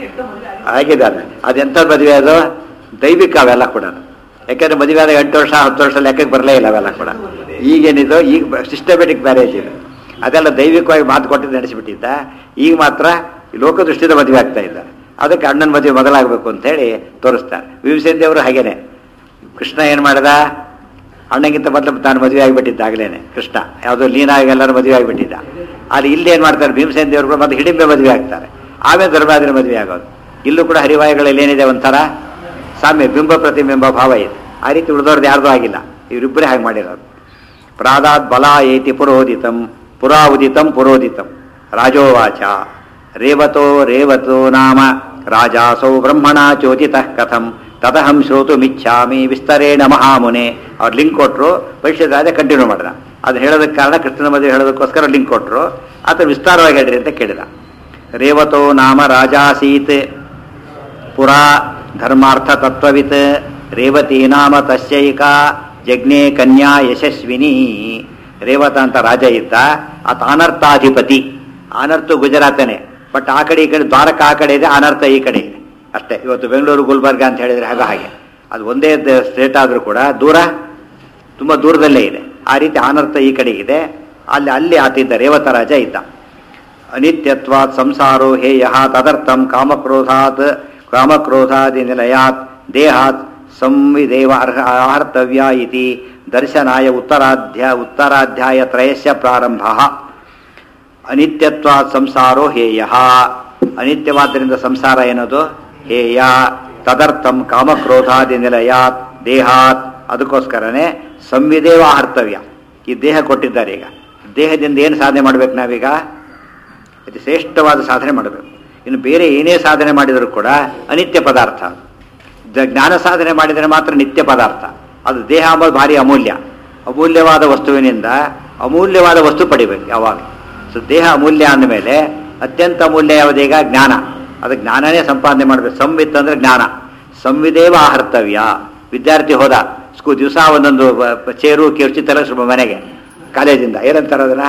Speaker 1: ಆಗಿದೆ. ಅದು ಅದೆಂಥ ಮದುವೆ? ಅದು ದೈವಿಕ ಅವೆಲ್ಲ ಕೂಡ. ಯಾಕೆಂದ್ರೆ ಮದುವೆ ಆದಾಗ ಎಂಟು ವರ್ಷ ಹತ್ತು ವರ್ಷ ಲೆಕ್ಕಕ್ಕೆ ಬರಲೇ ಇಲ್ಲ ಅವೆಲ್ಲ ಕೂಡ. ಈಗೇನಿದು? ಈಗ ಸಿಸ್ಟಮೆಟಿಕ್ ಮ್ಯಾರೇಜ್ ಇದೆ. ಅದೆಲ್ಲ ದೈವಿಕವಾಗಿ ಮಾತು ಕೊಟ್ಟಿದ್ದು ನಡೆಸಿಬಿಟ್ಟಿದ್ದ. ಈಗ ಮಾತ್ರ ಲೋಕದೃಷ್ಟಿಯಿಂದ ಮದುವೆ ಆಗ್ತಾ ಇದ್ದಾರೆ. ಅದಕ್ಕೆ ಅಣ್ಣನ ಮದುವೆ ಮೊದಲಾಗಬೇಕು ಅಂತೇಳಿ ತೋರಿಸ್ತಾರೆ. ಭೀಮಸೇನ ದೇವರು ಹಾಗೇನೆ. ಕೃಷ್ಣ ಏನು ಮಾಡಿದ? ಅಣ್ಣಗಿಂತ ಮೊದಲು ತಾನು ಮದುವೆ ಆಗಿಬಿಟ್ಟಿದ್ದಾಗಲೇನೆ ಕೃಷ್ಣ. ಯಾವುದೋ ಲೀನಾಗಿ ಎಲ್ಲರೂ ಮದುವೆ ಆಗಿಬಿಟ್ಟಿದ್ದ. ಅಲ್ಲಿ ಇಲ್ಲಿ ಏನು ಮಾಡ್ತಾರೆ? ಭೀಮಸೇನ ದೇವರು ಕೂಡ ಮತ್ತೆ ಹಿಡಿಂಬೆ ಮದುವೆ ಆಗ್ತಾರೆ. ಆಮೇಲೆ ಧರ್ಮಾದಿನ ಮದುವೆ ಆಗೋದು. ಇಲ್ಲೂ ಕೂಡ ಹರಿವಾಯುಗಳಲ್ಲಿ ಏನಿದೆ? ಒಂಥರ ಸಾಮ್ಯ, ಬಿಂಬ ಪ್ರತಿಬಿಂಬ ಭಾವ ಇದೆ. ಆ ರೀತಿ ಉಳಿದವ್ರದ್ದು ಯಾರ್ದೂ ಆಗಿಲ್ಲ. ಇವರಿಬ್ಬರೇ ಹಾಗೆ ಮಾಡಿರೋದು. ಪ್ರಾದಾತ್ ಬಲ ಏತಿ ಪುರೋದಿತಂ ಪುರಾ ಉದಿತಂ ಪುರೋದಿತಂ. ರಾಜೋವಾಚ. ರೇವತೋ ರೇವತೋ ನಾಮ ರಾಜಾಸೌ ಬ್ರಹ್ಮಣ ಚೋದಿತಃ ಕಥಂ ತದಹಂ ಶ್ರೋತು ಮಿಚ್ಛಾಮಿ ವಿಸ್ತರೇಣ ಮಹಾಮುನೆ. ಅವ್ರು ಲಿಂಕ್ ಕೊಟ್ಟರು, ಪರೀಕ್ಷಿತ ರಾಜ ಕಂಟಿನ್ಯೂ ಮಾಡಿದ. ಅದನ್ನ ಹೇಳೋದಕ್ಕೆ ಕಾರಣ ಕೃಷ್ಣನ ಮದುವೆ ಹೇಳೋದಕ್ಕೋಸ್ಕರ ಲಿಂಕ್ ಕೊಟ್ಟರು. ಆತ ವಿಸ್ತಾರವಾಗಿ ಹೇಳ್ರಿ ಅಂತ ಕೇಳಿದ. ರೇವತೋ ನಾಮ ರಾಜಾಸೀತ್ ಪುರಾ ಧರ್ಮಾರ್ಥ ತತ್ವವಿತ್ ರೇವತಿ ನಾಮ ತಸ್ಯೈಕ ಜಜ್ಞೆ ಕನ್ಯಾ ಯಶಸ್ವಿನಿ. ರೇವತ ಅಂತ ರಾಜ ಇದ್ದ, ಆತ ಅನರ್ಥಾಧಿಪತಿ. ಅನರ್ಥ ಗುಜರಾತನೇ, ಬಟ್ ಆ ಕಡೆ ಈ ಕಡೆ ದ್ವಾರಕ ಆ ಕಡೆ ಇದೆ, ಅನರ್ಥ ಈ ಕಡೆ ಇದೆ ಅಷ್ಟೇ. ಇವತ್ತು ಬೆಂಗಳೂರು ಗುಲ್ಬರ್ಗ ಅಂತ ಹೇಳಿದ್ರೆ ಹಾಗೆ ಹಾಗೆ ಅದು ಒಂದೇ ಸ್ಟೇಟ್ ಆದರೂ ಕೂಡ ದೂರ, ತುಂಬ ದೂರದಲ್ಲೇ ಇದೆ. ಆ ರೀತಿ ಅನರ್ಥ ಈ ಕಡೆ ಇದೆ, ಅಲ್ಲಿ ಅಲ್ಲಿ ಆತಿದ್ದ ರೇವತ ರಾಜ ಇದ್ದ. ಅನಿತ್ಯತ್ವಾತ್ ಸಂಸಾರೋ ಹೇಯ ತದರ್ಥಂ ಕಾಮಕ್ರೋಧಾತ್ ಕಾಮಕ್ರೋಧಾದಿ ನಿಲಯಾತ್ ದೇಹಾತ್ ಸಂವಿದೇವ ಆಹರ್ತವ್ಯ ಇತಿ ದರ್ಶನಾಯ ಉತ್ತರಾಧ್ಯ ಉತ್ತರಾಧ್ಯಾಯ ತ್ರಯಸ್ಯ ಪ್ರಾರಂಭ. ಅನಿತ್ಯತ್ವಾತ್ ಸಂಸಾರೋ ಹೇಯ, ಅನಿತ್ಯವಾದ್ದರಿಂದ ಸಂಸಾರ ಏನದು ಹೇಯ. ತದರ್ಥಂ ಕಾಮಕ್ರೋಧಾದಿ ನಿಲಯಾತ್ ದೇಹಾತ್, ಅದಕ್ಕೋಸ್ಕರನೇ ಸಂವಿದೇವ ಆಹರ್ತವ್ಯ, ಈ ದೇಹ ಕೊಟ್ಟಿದ್ದಾರೆ. ಈಗ ದೇಹದಿಂದ ಏನು ಸಾಧನೆ ಮಾಡಬೇಕು ನಾವೀಗ? ಅತಿ ಶ್ರೇಷ್ಠವಾದ ಸಾಧನೆ ಮಾಡಬೇಕು. ಇನ್ನು ಬೇರೆ ಏನೇ ಸಾಧನೆ ಮಾಡಿದರೂ ಕೂಡ ಅನಿತ್ಯ ಪದಾರ್ಥ. ಜ್ಞಾನ ಸಾಧನೆ ಮಾಡಿದರೆ ಮಾತ್ರ ನಿತ್ಯ ಪದಾರ್ಥ. ಅದು ದೇಹ ಅಂಬುದು ಭಾರಿ ಅಮೂಲ್ಯ. ಅಮೂಲ್ಯವಾದ ವಸ್ತುವಿನಿಂದ ಅಮೂಲ್ಯವಾದ ವಸ್ತು ಪಡಿಬೇಕು ಯಾವಾಗ. ಸೊ ದೇಹ ಅಮೂಲ್ಯ ಅಂದಮೇಲೆ ಅತ್ಯಂತ ಅಮೂಲ್ಯ ಯಾವುದೀಗ? ಜ್ಞಾನ. ಅದು ಜ್ಞಾನನೇ ಸಂಪಾದನೆ ಮಾಡಬೇಕು. ಸಂವಿತ್ ಅಂದರೆ ಜ್ಞಾನ. ಸಂವಿದೇವ ಆಹರ್ತವ್ಯ. ವಿದ್ಯಾರ್ಥಿ ಹೋದ ಸ್ಕೂ ದಿವಸ ಒಂದೊಂದು ಚೇರು ಕಿರ್ಚಿ ತರ ಮನೆಗೆ ಕಾಲೇಜಿಂದ ಏನಂತಾರೆ ಅದನ್ನ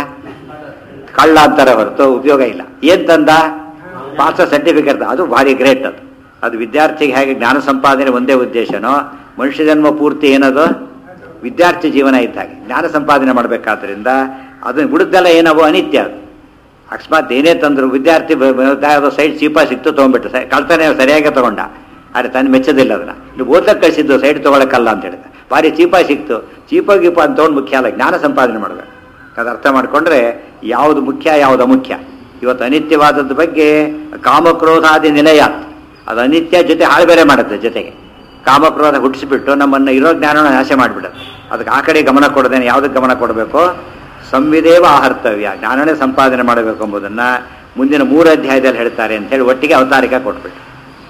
Speaker 1: ಕಳ್ಳ ಅಂತಾರೆ ಹೊರತು ಉಪಯೋಗ ಇಲ್ಲ. ಏನ್ ತಂದ? Pass certificate. ಅದು ಭಾರಿ ಗ್ರೇಟ್. ಅದು ಅದು ವಿದ್ಯಾರ್ಥಿಗೆ ಹೇಗೆ ಜ್ಞಾನ ಸಂಪಾದನೆ ಒಂದೇ ಉದ್ದೇಶನೋ, ಮನುಷ್ಯ ಜನ್ಮ ಪೂರ್ತಿ ಏನದು ವಿದ್ಯಾರ್ಥಿ ಜೀವನ ಇದ್ದಾಗೆ ಜ್ಞಾನ ಸಂಪಾದನೆ ಮಾಡಬೇಕಾದ್ರಿಂದ ಅದನ್ನ ಬಿಡುದ್ದೆಲ್ಲ ಏನವು ಅನಿತ್ಯ. ಅದು ಅಕಸ್ಮಾತ್ ಏನೇ ತಂದ್ರು ವಿದ್ಯಾರ್ಥಿ ಸೈಡ್ ಚೀಪ ಸಿಕ್ತು ತೊಗೊಂಡ್ಬಿಟ್ಟು ಕಳ್ತಾನೆ ಸರಿಯಾಗಿ ತಗೊಂಡ, ಆದರೆ ತಾನು ಮೆಚ್ಚದಿಲ್ಲ. ಅದನ್ನ ನೀವು ಓದ್ಲಕ್ಕೆ ಕಳಿಸಿದ್ದು ಸೈಡ್ ತೊಗೊಳಕ್ಕಲ್ಲ ಅಂತ ಹೇಳಿದ. ಭಾರಿ ಚೀಪಾಗಿ ಸಿಕ್ತು, ಚೀಪ ಗೀಪ ಅಂತ ತೊಗೊಂಡು ಮುಖ್ಯ ಅಲ್ಲ, ಜ್ಞಾನ ಸಂಪಾದನೆ ಮಾಡಬೇಕು. ಅದು ಅರ್ಥ ಮಾಡಿಕೊಂಡ್ರೆ ಯಾವುದು ಮುಖ್ಯ ಯಾವುದು ಅಮುಖ್ಯ. ಇವತ್ತು ಅನಿತ್ಯವಾದದ ಬಗ್ಗೆ ಕಾಮಕ್ರೋಧಾದಿ ನಿಲಯ, ಅದು ಅನಿತ್ಯ ಜೊತೆ ಹಾಳು ಬೇರೆ ಮಾಡುತ್ತೆ. ಜೊತೆಗೆ ಕಾಮಕ್ರೋಧ ಹುಟ್ಟಿಸಿಬಿಟ್ಟು ನಮ್ಮನ್ನು ಇರೋ ಜ್ಞಾನವನ್ನು ನಾಶ ಮಾಡಿಬಿಡುತ್ತೆ. ಅದಕ್ಕೆ ಆ ಕಡೆ ಗಮನ ಕೊಡದೇನೆ ಯಾವುದಕ್ಕೆ ಗಮನ ಕೊಡಬೇಕು? ಸಂವಿದೇವ ಆಹರ್ತವ್ಯ, ಜ್ಞಾನನೇ ಸಂಪಾದನೆ ಮಾಡಬೇಕು ಎಂಬುದನ್ನು ಮುಂದಿನ ಮೂರು ಅಧ್ಯಾಯದಲ್ಲಿ ಹೇಳ್ತಾರೆ ಅಂತೇಳಿ ಒಟ್ಟಿಗೆ ಅವತಾರಿಕ ಕೊಟ್ಬಿಟ್ಟು.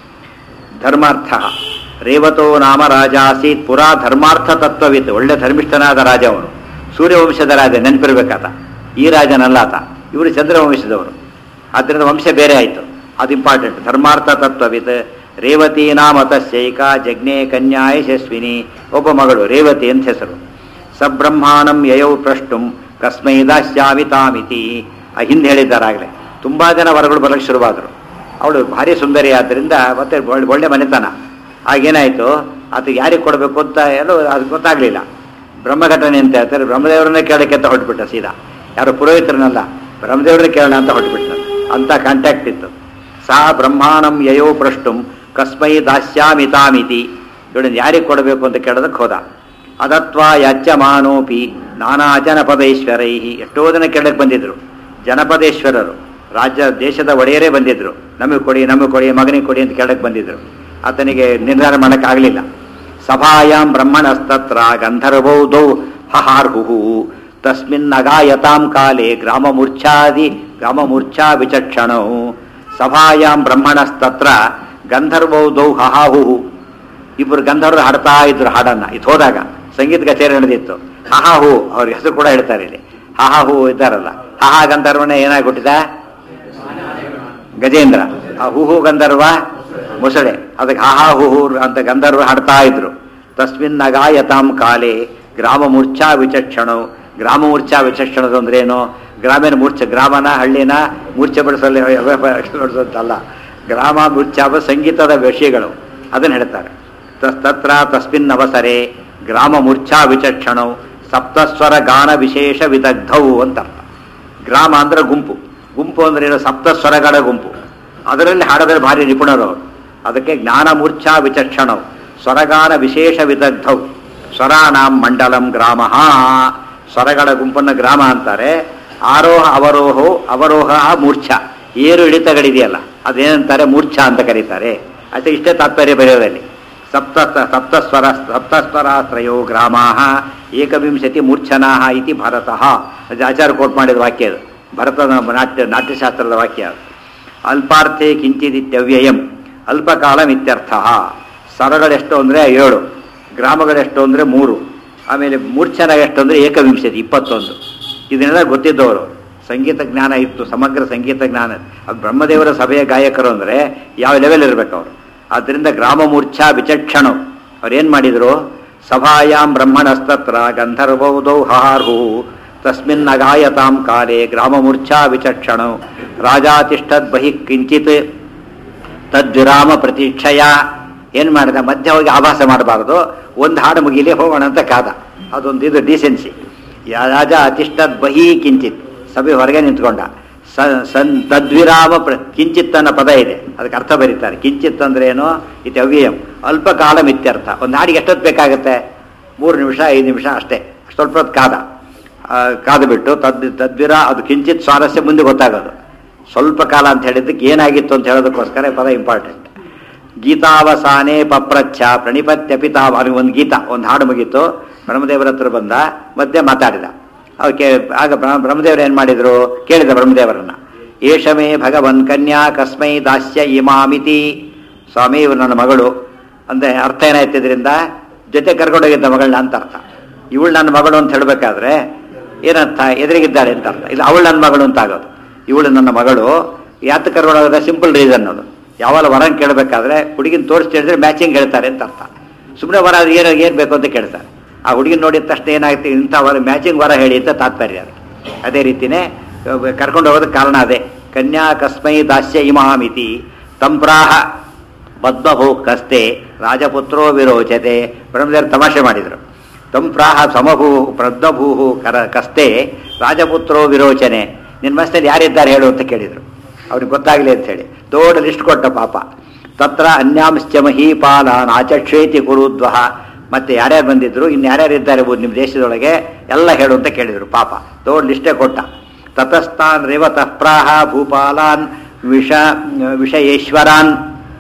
Speaker 1: ಧರ್ಮಾರ್ಥ ರೇವತೋ ನಾಮ ರಾಜಾಸೀತ್ ಪುರಾ ಧರ್ಮಾರ್ಥ ತತ್ವವಿತ್ತು. ಒಳ್ಳೆ ಧರ್ಮಿಷ್ಠನಾದ ರಾಜ ಅವನು, ಸೂರ್ಯವಂಶದ ರಾಜ. ನೆನಪಿರ್ಬೇಕಾತ, ಈ ರಾಜನಲ್ಲ ಆತ, ಇವರು ಚಂದ್ರವಂಶದವರು. ಆದ್ದರಿಂದ ವಂಶ ಬೇರೆ ಆಯಿತು, ಅದು ಇಂಪಾರ್ಟೆಂಟ್. ಧರ್ಮಾರ್ಥ ತತ್ವವಿತ್ ರೇವತಿ ನಾಮ ತಸ್ಯೈಕ ಜಜ್ಞೆ ಕನ್ಯಾ ಯಶಸ್ವಿನಿ. ಒಬ್ಬ ಮಗಳು ರೇವತಿ ಅಂತ ಹೆಸರು. ಸಬ್ರಹ್ಮಾಣಂ ಯಯೌ ಪ್ರಷ್ಟುಂ ಕಸ್ಮೈ ದಾಸ್ಯಾಮಿ ತಾಮಿತಿ. ಆ ಹಿಂದೆ ಹೇಳಿದ್ದಾರಾಗಲೇ ತುಂಬ ಜನ ವರಗಳು ಬರಲಿಕ್ಕೆ ಶುರುವಾದರು. ಅವಳು ಭಾರಿ ಸುಂದರಿ ಆದ್ದರಿಂದ ಮತ್ತೆ ಒಳ್ಳೆ ಮನೆತನ. ಆಗೇನಾಯಿತು, ಅದು ಯಾರಿಗೆ ಕೊಡಬೇಕು ಅಂತ ಎಲ್ಲೋ ಅದು ಗೊತ್ತಾಗಲಿಲ್ಲ. ಬ್ರಹ್ಮಘಟನೆ ಅಂತ ಹೇಳ್ತಾರೆ, ಬ್ರಹ್ಮದೇವರನ್ನೇ ಕೇಳೋಕ್ಕೆ ಅಂತ ಹೊರಟ್ಬಿಟ್ಟ ಸೀದಾ. ಯಾರು ಪುರೋಹಿತರನ್ನಲ್ಲ, ಬ್ರಹ್ಮದೇವರನ್ನೇ ಕೇಳೋಣ ಅಂತ ಹೊರಟ್ಬಿಟ್ಟ. ಅಂತ ಕಾಂಟ್ಯಾಕ್ಟ್ ಇತ್ತು. ಸಾ ಬ್ರಹ್ಮಾಣಂ ಯಯೋ ಪ್ರಷ್ಟುಂ ಕಸ್ಮೈ ದಾಸ್ಯಾಮಿ ತಾಮಿತಿ. ಇವಳನ್ನು ಯಾರಿಗೆ ಕೊಡಬೇಕು ಅಂತ ಕೇಳೋದಕ್ಕೆ ಹೋದ. ಅದತ್ವಾ ಯಾಚ್ಯಮಾನೋಪಿ ನಾನಾ ಜನಪದೇಶ್ವರೈ. ಎಷ್ಟೋ ಜನ ಕೇಳಕ್ಕೆ ಬಂದಿದ್ರು, ಜನಪದೇಶ್ವರರು, ರಾಜ್ಯ ದೇಶದ ಒಡೆಯರೇ ಬಂದಿದ್ರು. ನಮಗೆ ಕೊಡಿ ನಮಗೆ ಕೊಡಿ ಮಗನಿಗೆ ಕೊಡಿ ಅಂತ ಕೇಳಕ್ಕೆ ಬಂದಿದ್ರು. ಆತನಿಗೆ ನಿರ್ಧಾರ ಮಾಡೋಕ್ಕಾಗಲಿಲ್ಲ. ಸಭಾಯಾಂ ಬ್ರಹ್ಮಣಸ್ತತ್ರ ಗಂಧರ್ವೌದೌ ಹಹಾರ್ಹು ತಸ್ಮಿನ್ ಅಗಾಯತಾಂ ಕಾಲೇ ಗ್ರಾಮ ಮೂರ್ಛಾದಿ ಗ್ರಾಮ ಮೂರ್ಛಾ ವಿಚಕ್ಷಣೌ. ಸಭಾಯಾಂ ಬ್ರಹ್ಮಣಸ್ತತ್ರ ಗಂಧರ್ವೌದೌ ಹಹಾಹು. ಇಬ್ಬರು ಗಂಧರ್ವರು ಹಾಡ್ತಾ ಇದ್ರು ಹಾಡನ್ನ. ಇದು ಹೋದಾಗ ಸಂಗೀತ ಕಚೇರಿ ನಡೆದಿತ್ತು. ಹಹಾಹು ಅವ್ರ ಹೆಸರು ಕೂಡ ಹೇಳ್ತಾರೆ ಇಲ್ಲಿ. ಹಹಾಹು ಇದ್ದಾರಲ್ಲ, ಹಹಾ ಗಂಧರ್ವನೇ ಏನಾಗ್ಬಿಟ್ಟಿದ? ಗಜೇಂದ್ರ. ಆ ಹುಹು ಗಂಧರ್ವ ಮುಸಳೆ. ಅದಕ್ಕೆ ಹಹಾ ಹುಹು ಅಂತ ಗಂಧರ್ವ ಹಾಡ್ತಾ ಇದ್ರು. ತಸ್ಮಿನ್ ಅಗಾಯತಾಂ ಕಾಲೇ ಗ್ರಾಮ ಮೂರ್ಛಾ ವಿಚಕ್ಷಣವು. ಗ್ರಾಮ ಮೂರ್ಛಾ ವಿಚಕ್ಷಣದು ಅಂದ್ರೇನು? ಗ್ರಾಮೀಣ ಮೂರ್ಛೆ, ಗ್ರಾಮನ ಹಳ್ಳಿನ ಮೂರ್ಛೆ ಬಿಡಿಸಲು ಬಿಡಿಸೋದಲ್ಲ. ಗ್ರಾಮ ಮೂರ್ಛಾವ ಸಂಗೀತದ ವಿಷಯಗಳು ಅದನ್ನು ಹೇಳ್ತಾರೆ. ತತ್ರ ತಸ್ಮಿನ್ ಅವಸರೆ ಗ್ರಾಮ ಮೂರ್ಛಾ ವಿಚಕ್ಷಣವು ಸಪ್ತಸ್ವರ ಗಾನ ವಿಶೇಷ ವಿದಗ್ಧವು ಅಂತ ಅರ್ಥ. ಗ್ರಾಮ ಅಂದ್ರೆ ಗುಂಪು, ಗುಂಪು ಅಂದ್ರೆ ಏನು? ಸಪ್ತಸ್ವರಗಳ ಗುಂಪು. ಅದರಲ್ಲಿ ಹಾಡೋದ್ರಲ್ಲಿ ಭಾರಿ ನಿಪುಣರು ಅವರು. ಅದಕ್ಕೆ ಜ್ಞಾನ ಮೂರ್ಛಾ ವಿಚಕ್ಷಣವು ಸ್ವರಗಾನ ವಿಶೇಷ ವಿದಗ್ಧವು. ಸ್ವರಾಣಾಂ ಮಂಡಲಂ ಗ್ರಾಮ. ಸ್ವರಗಳ ಗುಂಪನ್ನು ಗ್ರಾಮ ಅಂತಾರೆ. ಆರೋಹ ಅವರೋಹ ಅವರೋಹ ಮೂರ್ಛಾ, ಏರು ಇಳಿತಗಳಿದೆಯಲ್ಲ ಅದೇನಂತಾರೆ? ಮೂರ್ಛಾ ಅಂತ ಕರೀತಾರೆ. ಅಷ್ಟೇ ಇಷ್ಟೇ ತಾತ್ಪರ್ಯ ಬರೆಯೋದಲ್ಲಿ. ಸಪ್ತ ಸಪ್ತಸ್ವರ ಸಪ್ತಸ್ವರಾತ್ರಯೋ ಗ್ರಾಮಾ ಏಕವಿಂಶತಿ ಮೂರ್ಛನಾ ಇತಿ ಭರತಃ. ಅದು ಆಚಾರ್ಯ ಕೋಟ್ ಮಾಡಿದ ವಾಕ್ಯ ಅದು, ಭರತದ ನಾಟ್ಯ ನಾಟ್ಯಶಾಸ್ತ್ರದ ವಾಕ್ಯ ಅದು. ಅಲ್ಪಾರ್ಥೆ ಕಿಂಚಿದಿತ್ಯವ್ಯಯಂ ಅಲ್ಪಕಾಲಮಿತ್ಯರ್ಥ. ಸ್ವರಗಳೆಷ್ಟು ಅಂದರೆ ಏಳು, ಗ್ರಾಮಗಳೆಷ್ಟು ಅಂದರೆ ಮೂರು, ಆಮೇಲೆ ಮೂರ್ಛನ ಎಷ್ಟು ಅಂದರೆ ಏಕವಿಂಶತಿ ಇಪ್ಪತ್ತೊಂದು. ಇದನ್ನೆಲ್ಲ ಗೊತ್ತಿದ್ದವರು, ಸಂಗೀತ ಜ್ಞಾನ ಇತ್ತು, ಸಮಗ್ರ ಸಂಗೀತ ಜ್ಞಾನ. ಅದು ಬ್ರಹ್ಮದೇವರ ಸಭೆಯ ಗಾಯಕರು ಅಂದರೆ ಯಾವ ಲೆವೆಲ್ ಇರಬೇಕು ಅವರು. ಆದ್ದರಿಂದ ಗ್ರಾಮ ಮೂರ್ಛಾ ವಿಚಕ್ಷಣು ಅವ್ರೇನು ಮಾಡಿದರು, ಸಭಾಯಾಂ ಬ್ರಹ್ಮಣಸ್ತತ್ರ ಗಂಧರ್ವೌದೌ ಹಾರ್ಹು ತಸ್ಮಿನ್ ಅಗಾಯತಾಂ ಕಾಲೇ ಗ್ರಾಮ ಮೂರ್ಛಾ ವಿಚಕ್ಷಣು ರಾಜಾತಿಷ್ಠದ್ ಬಹಿ ಕಿಂಚಿತ್ ತದ್ವಿರಾಮ ಪ್ರತೀಕ್ಷಯ. ಏನು ಮಾಡಿದ, ಮಧ್ಯ ಹೋಗಿ ಆಭಾಸ ಮಾಡಬಾರ್ದು, ಒಂದು ಹಾಡು ಮುಗಿಲಿ ಹೋಗೋಣ ಅಂತ ಕಾದ. ಅದೊಂದು ಇದು ಡೀಸೆನ್ಸಿ. ರಾಜ ಅತಿಷ್ಠದ್ ಬಹಿ ಕಿಂಚಿತ್, ಸಭೆ ಹೊರಗೆ ನಿಂತ್ಕೊಂಡ. ಸ ಸನ್ ತದ್ವಿರಾಮ ಪ್ರ ಕಿಂಚಿತ್ ಅನ್ನೋ ಪದ ಇದೆ, ಅದಕ್ಕೆ ಅರ್ಥ ಬರೀತಾರೆ. ಕಿಂಚಿತ್ ಅಂದ್ರೆ ಏನು, ಇದು ಅವ್ಯಯಂ, ಅಲ್ಪ ಕಾಲ ಮಿತ್ಯರ್ಥ. ಒಂದು ಹಾಡಿಗೆ ಎಷ್ಟೊತ್ತು ಬೇಕಾಗುತ್ತೆ, ಮೂರು ನಿಮಿಷ ಐದು ನಿಮಿಷ ಅಷ್ಟೇ, ಸ್ವಲ್ಪ ಹೊತ್ತು ಕಾದ. ಕಾದು ಬಿಟ್ಟು ತದ್ ತದ್ವಿರ ಅದು ಕಿಂಚಿತ್ ಸ್ವಾರಸ್ಯ ಮುಂದೆ ಗೊತ್ತಾಗೋದು. ಸ್ವಲ್ಪ ಕಾಲ ಅಂತ ಹೇಳಿದ್ದಕ್ಕೆ ಏನಾಗಿತ್ತು ಅಂತ ಹೇಳೋದಕ್ಕೋಸ್ಕರ ಪದ ಇಂಪಾರ್ಟೆಂಟ್. ಗೀತಾವಸಾನೆ ಪಪ್ರಚ್ಛ ಪ್ರಣಿಪತ್ಯಪಿತಾ, ಅವನಿಗೆ ಒಂದು ಗೀತ ಒಂದು ಹಾಡು ಮುಗೀತು, ಬ್ರಹ್ಮದೇವರ ಹತ್ರ ಬಂದ, ಮಧ್ಯೆ ಮಾತಾಡಿದ. ಅವಕ್ಕೆ ಆಗ ಬ್ರಹ್ಮದೇವರು ಏನು ಮಾಡಿದರು, ಕೇಳಿದ ಬ್ರಹ್ಮದೇವರನ್ನ, ಏಷಮೇ ಭಗವನ್ ಕನ್ಯಾ ಕಸ್ಮೈ ದಾಸ್ಯ ಇಮಾಮಿತಿ. ಸ್ವಾಮಿ ಇವರು ನನ್ನ ಮಗಳು ಅಂದರೆ ಅರ್ಥ ಏನಾಯ್ತಿದ್ರಿಂದ ಜೊತೆ ಕರ್ಕೊಂಡೋಗಿದ್ದ ಮಗಳನ್ನ ಅಂತ ಅರ್ಥ. ಇವಳು ನನ್ನ ಮಗಳು ಅಂತ ಹೇಳಬೇಕಾದ್ರೆ ಏನರ್ಥ, ಎದುರಿಗಿದ್ದಾಳೆ ಅಂತ ಅರ್ಥ. ಇಲ್ಲ ಅವಳು ನನ್ನ ಮಗಳು ಅಂತ ಆಗೋದು. ಇವಳು ನನ್ನ ಮಗಳು ಯಾತ ಕರ್ಕೊಂಡೋಗೋದ, ಸಿಂಪಲ್ ರೀಸನ್ ಅದು. ಯಾವಾಗ ವರನ್ ಕೇಳಬೇಕಾದ್ರೆ ಹುಡುಗಿನ ತೋರಿಸಿ ಹೇಳಿದ್ರೆ ಮ್ಯಾಚಿಂಗ್ ಹೇಳ್ತಾರೆ ಅಂತ ಅರ್ಥ. ಸುಮ್ಮನೆ ವರ ಅದು ಏನೋ ಏನು ಬೇಕು ಅಂತ ಕೇಳ್ತಾರೆ. ಆ ಹುಡುಗಿನ ನೋಡಿದ ತಕ್ಷಣ ಏನಾಗ್ತದೆ, ಇಂಥ ವರ ಮ್ಯಾಚಿಂಗ್ ವರ ಹೇಳಿ ಅಂತ ತಾತ್ಪರ್ಯ ಅದಕ್ಕೆ. ಅದೇ ರೀತಿಯೇ ಕರ್ಕೊಂಡು ಹೋಗೋದಕ್ಕೆ ಕಾರಣ ಅದೇ. ಕನ್ಯಾ ಕಸ್ಮೈ ದಾಸ್ಯ ಇಮಾಮಿತಿ ತಂಪ್ರಾಹ ಪದ್ಮಭೂ ಕಸ್ತೆ ರಾಜಪುತ್ರೋ ವಿರೋಚತೆ. ಬ್ರಹ್ಮದೇವರು ತಮಾಷೆ ಮಾಡಿದರು. ತಂಪ್ರಾಹ ಸಮಭೂ ಪದ್ಮಭೂ ಕರ ಕಸ್ತೆ ರಾಜಪುತ್ರೋ ವಿರೋಚನೆ. ನಿನ್ನ ಮನಸ್ಸಲ್ಲಿ ಯಾರಿದ್ದಾರೆ ಹೇಳು ಅಂತ ಕೇಳಿದರು. ಅವ್ರಿಗೆ ಗೊತ್ತಾಗಲಿ ಅಂತ ಹೇಳಿ ದೊಡ್ಡ ಲಿಸ್ಟ್ ಕೊಟ್ಟ ಪಾಪ. ತತ್ರ ಅನ್ಯಾಂಶ್ಚ ಮಹೀಪಾಲಾನ್ ಆಚಕ್ಷೇತಿ ಕುರುದ್ವಹ. ಮತ್ತೆ ಯಾರ್ಯಾರು ಬಂದಿದ್ರು, ಇನ್ನು ಯಾರ್ಯಾರು ಇದ್ದಾರೆ ನಿಮ್ಮ ದೇಶದೊಳಗೆ ಎಲ್ಲ ಹೇಳು ಅಂತ ಕೇಳಿದರು. ಪಾಪ ದೊಡ್ಡ ಲಿಸ್ಟೇ ಕೊಟ್ಟ. ತತಸ್ಥಾನ್ ರೇವತಃ ಪ್ರಾಹ ಭೂಪಾಲಾನ್ ವಿಷ ವಿಷಯೇಶ್ವರಾನ್.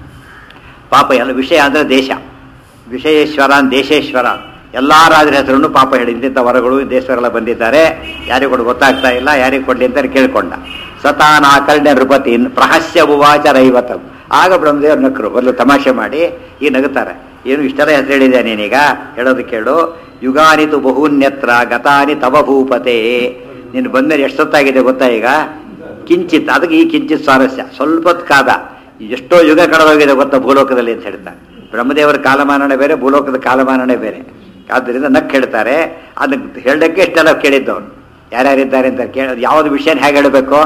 Speaker 1: ಪಾಪ ಎಲ್ಲ ವಿಷಯ ಅಂದರೆ ದೇಶ, ವಿಷಯೇಶ್ವರಾನ್ ದೇಶೇಶ್ವರಾನ್ ಎಲ್ಲ ರಾಜರ ಹೆಸರನ್ನು ಪಾಪ ಹೇಳಿ ಇಂಥ ವರಗಳು ದೇಶಗಳೆಲ್ಲ ಬಂದಿದ್ದಾರೆ, ಯಾರಿಗೂ ಕೂಡ ಗೊತ್ತಾಗ್ತಾ ಇಲ್ಲ, ಯಾರಿಗೆ ಕೊಡಲಿ ಅಂತ ಕೇಳಿಕೊಂಡ. ಸತಾನಾಕರ್ಣ್ಯ ನೃಪತೀನ್ ಪ್ರಹಸ್ಯ ಉವಾಚ ರೈವತಂ. ಆಗ ಬ್ರಹ್ಮದೇವರು ನಕ್ಕರು, ಬದಲು ತಮಾಷೆ ಮಾಡಿ ಈ ನಗುತ್ತಾರೆ. ಏನು ಇಷ್ಟೆಲ್ಲ ಹೆಸರು ಹೇಳಿದೆ ನೀನೀಗ, ಹೇಳೋದು ಕೇಳು. ಯುಗಾನಿತು ಬಹುನ್ಯತ್ರ ಗತಾನಿ ತವ ಭೂಪತೆ. ನೀನು ಬಂದ್ಮೇಲೆ ಎಷ್ಟು ಹೊತ್ತಾಗಿದೆ ಗೊತ್ತಾ ಈಗ, ಕಿಂಚಿತ್. ಅದಕ್ಕೆ ಈ ಕಿಂಚಿತ್ ಸ್ವಾರಸ್ಯ, ಸ್ವಲ್ಪ ಹೊತ್ತು ಕಾದ. ಎಷ್ಟೋ ಯುಗ ಕಳೆದೋಗಿದೆ ಗೊತ್ತಾ ಭೂಲೋಕದಲ್ಲಿ ಅಂತ ಹೇಳ್ತಾರೆ. ಬ್ರಹ್ಮದೇವರ ಕಾಲಮಾನನೇ ಬೇರೆ, ಭೂಲೋಕದ ಕಾಲಮಾನನೇ ಬೇರೆ. ಆದ್ದರಿಂದ ನಕ್ ಹೇಳ್ತಾರೆ. ಅದಕ್ಕೆ ಹೇಳಕ್ಕೆ ಇಷ್ಟೆಲ್ಲ ಕೇಳಿದ್ದವನು, ಯಾರ್ಯಾರಿದ್ದಾರೆ ಅಂತ ಕೇಳೋದು. ಯಾವುದು ವಿಷಯನ ಹೇಗೆ ಹೇಳಬೇಕು,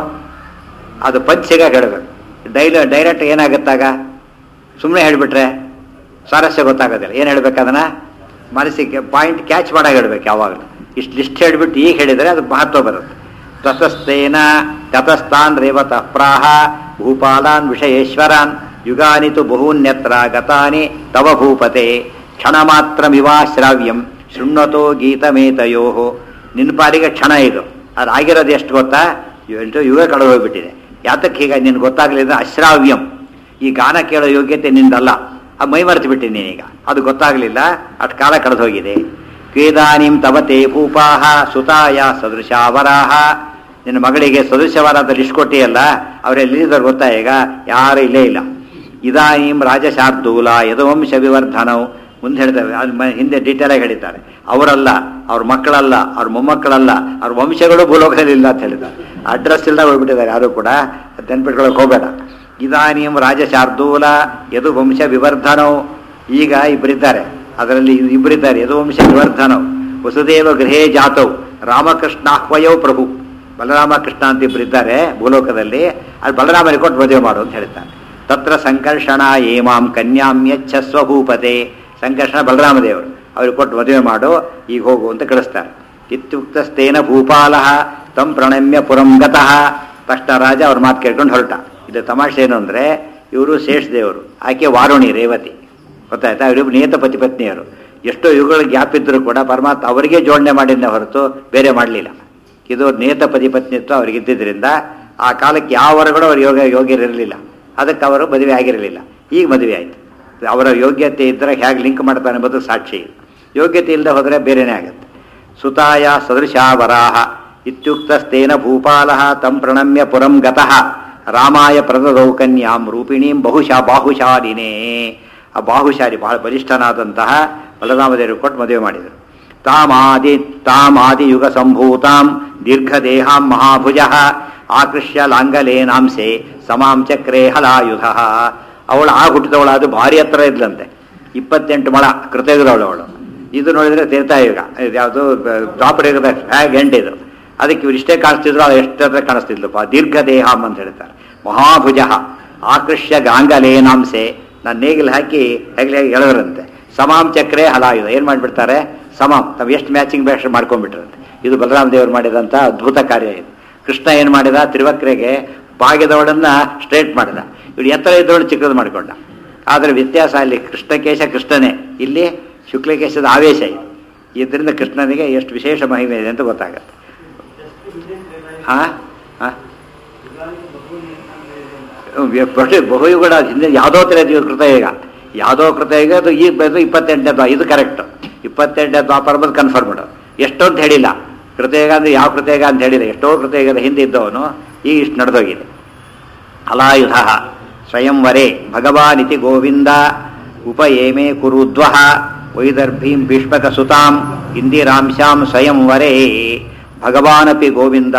Speaker 1: ಅದು ಪಂಚಿಗ ಹೇಳಬೇಕು. ಡೈಲ ಡೈರೆಕ್ಟ್ ಏನಾಗುತ್ತಾಗ ಸುಮ್ಮನೆ ಹೇಳಿಬಿಟ್ರೆ ಸ್ವಾರಸ್ಯ ಗೊತ್ತಾಗೋದಿಲ್ಲ. ಏನು ಹೇಳ್ಬೇಕು, ಅದನ್ನು ಮನಸ್ಸಿಗೆ ಪಾಯಿಂಟ್ ಕ್ಯಾಚ್ ಮಾಡಾಗ ಹೇಳ್ಬೇಕು. ಯಾವಾಗಲೂ ಇಷ್ಟು ಲಿಸ್ಟ್ ಹೇಳಿಬಿಟ್ಟು ಈಗ ಹೇಳಿದರೆ ಅದಕ್ಕೆ ಮಹತ್ವ ಬರುತ್ತೆ. ತತಸ್ಥೇನ ತತಸ್ಥಾನ್ ರೇವತಃ ಪ್ರಾಹ ಭೂಪಾಲಾನ್ ವಿಷಯೇಶ್ವರಾನ್ ಯುಗಾನಿತು ಬಹೂನ್ಯತ್ರ ಗತಾನಿ ತವ ಭೂಪತೆ ಕ್ಷಣ ಮಾತ್ರ ಮಿವಾಶ್ರಾವ್ಯಂ ಶೃಣ್ವತೋ ಗೀತಮೇತಯೋ. ನಿನ್ನ ಪಾಲಿಗೆ ಕ್ಷಣ ಇದು, ಅದು ಆಗಿರೋದು ಎಷ್ಟು ಗೊತ್ತಾ, ಎಂಟು ಯುಗ ಕಳೆದು ಹೋಗ್ಬಿಟ್ಟಿದೆ. ಯಾತಕ್ಕೆ ಹೀಗ ನಿನ್ಗೆ ಗೊತ್ತಾಗಲಿಲ್ಲ, ಅಶ್ರಾವ್ಯಂ. ಈ ಗಾನ ಕೇಳೋ ಯೋಗ್ಯತೆ ನಿಂದಲ್ಲ, ಆ ಮೈ ಮರೆತು ಬಿಟ್ಟಿನಿ ನೀನೀಗ, ಅದು ಗೊತ್ತಾಗಲಿಲ್ಲ, ಅಷ್ಟು ಕಾಲ ಕಳೆದು ಹೋಗಿದೆ. ವೇದಾನಿಂ ತವತೆ ಭೂಪಾಹ ಸುತಾಯ ಸದೃಶಾವರಾಹ. ನಿನ್ನ ಮಗಳಿಗೆ ಸದೃಶವರ ಅಂತ ಲಿಸ್ಟ್ ಕೊಟ್ಟಿಯಲ್ಲ, ಅವರೆಲ್ಲಿದ್ದಾರೆ ಗೊತ್ತಾ ಈಗ, ಯಾರು ಇಲ್ಲೇ ಇಲ್ಲ. ಇದಾನಿಂ ರಾಜಶಾರ್ದೂಲ ಯದುವಂಶ ವಿವರ್ಧನವು. ಮುಂದೆ ಹೇಳ್ತಾರೆ, ಅದು ಹಿಂದೆ ಡೀಟೇಲಾಗಿ ಹೇಳಿದ್ದಾರೆ. ಅವರಲ್ಲ, ಅವ್ರ ಮಕ್ಕಳಲ್ಲ, ಅವ್ರ ಮೊಮ್ಮಕ್ಕಳಲ್ಲ, ಅವ್ರ ವಂಶಗಳು ಭೂಲೋಕದಲ್ಲಿ ಇಲ್ಲ ಅಂತ ಹೇಳಿದ್ದಾರೆ. ಅಡ್ರೆಸ್ ಇಲ್ಲ ಹೋಗ್ಬಿಟ್ಟಿದ್ದಾರೆ, ಯಾರು ಕೂಡ ನೆನ್ಪಿಟ್ಕೊಳಕ್ಕೆ ಹೋಗಬೇಡ. ಇದಾನಿಂ ರಾಜಶಾರ್ದೂಲ ಯದುವಂಶ ವಿವರ್ಧನವು. ಈಗ ಇಬ್ಬರಿದ್ದಾರೆ, ಅದರಲ್ಲಿ ಇಬ್ಬರಿದ್ದಾರೆ ಯದುವಂಶ ವಿವರ್ಧನವು. ವಸುದೇವ ಗೃಹೇ ಜಾತವು ರಾಮಕೃಷ್ಣಾಹ್ವಯೋ ಪ್ರಭು. ಬಲರಾಮ ಕೃಷ್ಣ ಅಂತ ಇಬ್ಬರಿದ್ದಾರೆ ಭೂಲೋಕದಲ್ಲಿ. ಅದು ಬಲರಾಮನಿಗೆ ಕೊಟ್ಟು ಮದುವೆ ಮಾಡು ಅಂತ ಹೇಳ್ತಾರೆ. ತತ್ರ ಸಂಕರ್ಷಣ ಏಮಾಂ ಕನ್ಯಾಂ ಯಚ್ಛಸ್ವ ಭೂಪತೆ. ಸಂಕರ್ಷಣ ಬಲರಾಮದೇವರು, ಅವ್ರಿಗೆ ಕೊಟ್ಟು ಮದುವೆ ಮಾಡು, ಈಗ ಹೋಗು ಅಂತ ಕಳಿಸ್ತಾರೆ. ಇತ್ಯುಕ್ತಸ್ತೇನ ಭೂಪಾಲ ತಂ ಪ್ರಣಮ್ಯ ಪುರಂ ಗತಃ. ತಕ್ಷಣ ರಾಜ ಅವ್ರ ಮಾತು ಕೇಳ್ಕೊಂಡು ಹೊರಟ. ಇದು ತಮಾಷೆ ಏನು ಅಂದರೆ, ಇವರು ಶೇಷದೇವರು, ಆಕೆ ವಾರುಣಿ ರೇವತಿ, ಗೊತ್ತಾಯ್ತಾ. ಇವರಿಬ್ಬರು ನಿಯತ ಪತಿ ಪತ್ನಿಯರು. ಎಷ್ಟೋ ಯುಗಗಳ ಗ್ಯಾಪ್ ಇದ್ದರೂ ಕೂಡ ಪರಮಾತ್ಮ ಅವರಿಗೆ ಜೋಡಣೆ ಮಾಡಿದ್ದೇ ಹೊರತು ಬೇರೆ ಮಾಡಲಿಲ್ಲ. ಇದು ನಿಯತ ಪತಿ ಪತ್ನಿತ್ವ ಅವ್ರಿಗೆ ಇದ್ದಿದ್ದರಿಂದ ಆ ಕಾಲಕ್ಕೆ ಯಾವ ವರಗಳು ಅವ್ರ ಯೋಗ ಯೋಗ್ಯರಿರಲಿಲ್ಲ. ಅದಕ್ಕೆ ಅವರು ಮದುವೆ ಆಗಿರಲಿಲ್ಲ. ಈಗ ಮದುವೆ ಆಯಿತು. ಅವರ ಯೋಗ್ಯತೆ ಇದ್ದರೆ ಹೇಗೆ ಲಿಂಕ್ ಮಾಡ್ತಾನೆ ಎಂಬುದು ಸಾಕ್ಷಿ. ಯೋಗ್ಯತೆ ಇಲ್ಲದೆ ಹೋದರೆ ಬೇರೆಯೇ ಆಗುತ್ತೆ. ಸುತಾಯ ಸದೃಶಾವರಾಹ ಇತ್ಯುಕ್ತಸ್ತೇನ ಭೂಪಾಲ ತಂ ಪ್ರಣಮ್ಯ ಪುರಂ ಗತಃ ರಾಮಾಯ ಪ್ರದದೌ ಕನ್ಯಾಂ ರೂಪಿಣೀಂ ಬಹುಶಾ ಬಾಹುಶಾಲಿನೇ. ಆ ಬಾಹುಶಾಲಿ ಬಹಳ ಬಲಿಷ್ಠನಾದಂತಹ ಬಲರಾಮದೇವರು ಕೊಟ್ಟು ಮದುವೆ ಮಾಡಿದರು. ತಾಮಾದಿ ತಾಮಾದಿ ಯುಗ ಸಂಭೂತಾಂ ದೀರ್ಘದೇಹಾಂ ಮಹಾಭುಜ ಆಕೃಷ್ಯ ಲಾಂಗಲೇನಾಂಸೆ ಸಮಾಂ ಚಕ್ರೇ ಹಲಾಯುಧ. ಅವಳು ಆ ಹುಟ್ಟಿದವಳು, ಅದು ಭಾರಿ ಹತ್ರ ಇದ್ಲಂತೆ, ಇಪ್ಪತ್ತೆಂಟು ಮೊಳ ಕೃತಯುಗದವಳು ಅವಳು. ಇದು ನೋಡಿದರೆ ತ್ರೇತಾಯುಗ, ಇದು ಯಾವುದು ದ್ವಾಪರಯುಗದ ಹ್ಯಾಗ್ ಎಂಡ್ ಇದು. ಅದಕ್ಕೆ ಇವರು ಇಷ್ಟೇ ಕಾಣಿಸ್ತಿದ್ರು, ಅದು ಎಷ್ಟತ್ರ ಕಾಣಿಸ್ತಿದ್ಲಪ್ಪ. ದೀರ್ಘದೇಹಾಂ ಅಂತ ಹೇಳ್ತಾರೆ. ಮಹಾಭುಜ ಆಕೃಷ್ಯ ಗಾಂಗಲೇನಾಂಸೆ, ನಾನು ನೇಗಿಲು ಹಾಕಿ ಹೆಗಲಿ ಹಾಕಿ ಎಳೆದ್ರಂತೆ. ಸಮಾಂ ಚಕ್ರೆ ಹಲಾಯುಧ, ಏನು ಮಾಡಿಬಿಡ್ತಾರೆ ಸಮಾಂ, ತಾವು ಎಷ್ಟು ಮ್ಯಾಚಿಂಗ್ ಬ್ಯಾಚ್ ಮಾಡ್ಕೊಂಡ್ಬಿಟ್ರಂತೆ. ಇದು ಬಲರಾಮ ದೇವರು ಮಾಡಿದಂಥ ಅದ್ಭುತ ಕಾರ್ಯ ಇದು. ಕೃಷ್ಣ ಏನು ಮಾಡಿದ, ತಿರುವಕ್ರೆಗೆ ಬಾಗಿದವಳನ್ನ ಸ್ಟ್ರೇಟ್ ಮಾಡಿದ, ಇವರು ಎತ್ತರ ಇದ್ದವಳು ಚಿಕ್ಕದು ಮಾಡಿಕೊಂಡ. ಆದರೆ ವ್ಯತ್ಯಾಸ ಅಲ್ಲಿ ಕೃಷ್ಣಕೇಶ ಕೃಷ್ಣನೇ, ಇಲ್ಲಿ ಶುಕ್ಲಕೇಶದ ಆವೇಶ ಇದೆ. ಇದರಿಂದ ಕೃಷ್ಣನಿಗೆ ಎಷ್ಟು ವಿಶೇಷ ಮಹಿಮೆ ಇದೆ ಅಂತ ಗೊತ್ತಾಗತ್ತೆ. ಹಾಂ ಹಾಂ ಬಹುಯುಗಳ ಹಿಂದೆ ಯಾವುದೋ ತಿಳಿದ ಕೃತಯುಗ, ಯಾವುದೋ ಕೃತಯುಗ, ಅದು ಈಗ ಬಂದು ಇಪ್ಪತ್ತೆಂಟನೇ ದ್ವಾ, ಇದು ಕರೆಕ್ಟು. ಇಪ್ಪತ್ತೆಂಟನೇ ದ್ವಾಪರ ಬಂದು ಕನ್ಫರ್ಮ್ ಮಾಡು. ಎಷ್ಟೋ ಅಂತ ಹೇಳಿಲ್ಲ, ಕೃತಯುಗ ಅಂದರೆ ಯಾವ ಕೃತಯುಗ ಅಂತ ಹೇಳಿಲ್ಲ. ಎಷ್ಟೋ ಕೃತಯುಗದ ಹಿಂದೆ ಇದ್ದವನು ಈಗ ಇಷ್ಟು ನಡೆದೋಗಿದೆ. ಹಲಾಯುಧ ಸ್ವಯಂವರೇ ಭಗವಾನಿತಿ ಗೋವಿಂದ ಉಪಯೇಮೇ ಕುರುದ್ವಃ ವೈದರ್ಭೀಂ ಭೀಷ್ಮಕ ಸುತಾಂ ಇಂದಿರಾಂಶಾಂ ಸ್ವಯಂವರೇ. ಭಗವಾನಪಿ ಗೋವಿಂದ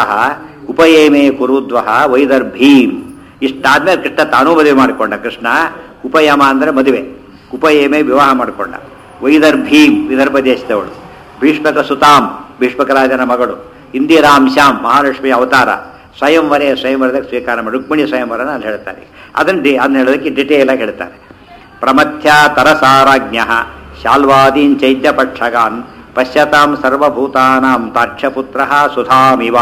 Speaker 1: ಉಪಯೇಮೇ ಕುರುದ್ವಃ ವೈದರ್ಭೀಂ. ಇಷ್ಟಾದ್ಮೇಲೆ ಕೃಷ್ಣ ತಾನೂ ಮದುವೆ ಮಾಡಿಕೊಂಡ. ಕೃಷ್ಣ ಉಪಯಮ ಅಂದರೆ ಮದುವೆ, ಉಪಯೇಮೇ ವಿವಾಹ ಮಾಡಿಕೊಂಡ. ವೈದರ್ಭೀಂ ವಿದರ್ಭ ದೇಶದವಳು, ಭೀಷ್ಮಕ ಸುತಾಂ ಭೀಷ್ಮಕ ರಾಜನ ಮಗಳು, ಇಂದಿರಾಂಶಾಂ ಮಹಾಲಕ್ಷ್ಮಿ ಅವತಾರ, ಸ್ವಯಂವರೇ ಸ್ವಯಂವರದಾಗ ಸ್ವೀಕಾರ ಮಾಡಿ ರುಕ್ಮಿಣಿ ಸ್ವಯಂವರನ ಅಲ್ಲಿ ಹೇಳ್ತಾರೆ. ಅದನ್ನು ಡಿ ಅದನ್ನ ಹೇಳೋದಕ್ಕೆ ಡಿಟೇಲ್ ಆಗಿ ಹೇಳ್ತಾರೆ. ಪ್ರಮಥ್ಯ ತರಸಾರಾಜ್ಞ ಶಾಲ್ವಾದೀನ್ ಚೈತ್ಯ ಪಕ್ಷಗಾನ್ ಪಶ್ಯತಾಂ ಸರ್ವಭೂತಾನಾಂ ತಾಕ್ಷಪುತ್ರ ಸುಧಾಮಿವ.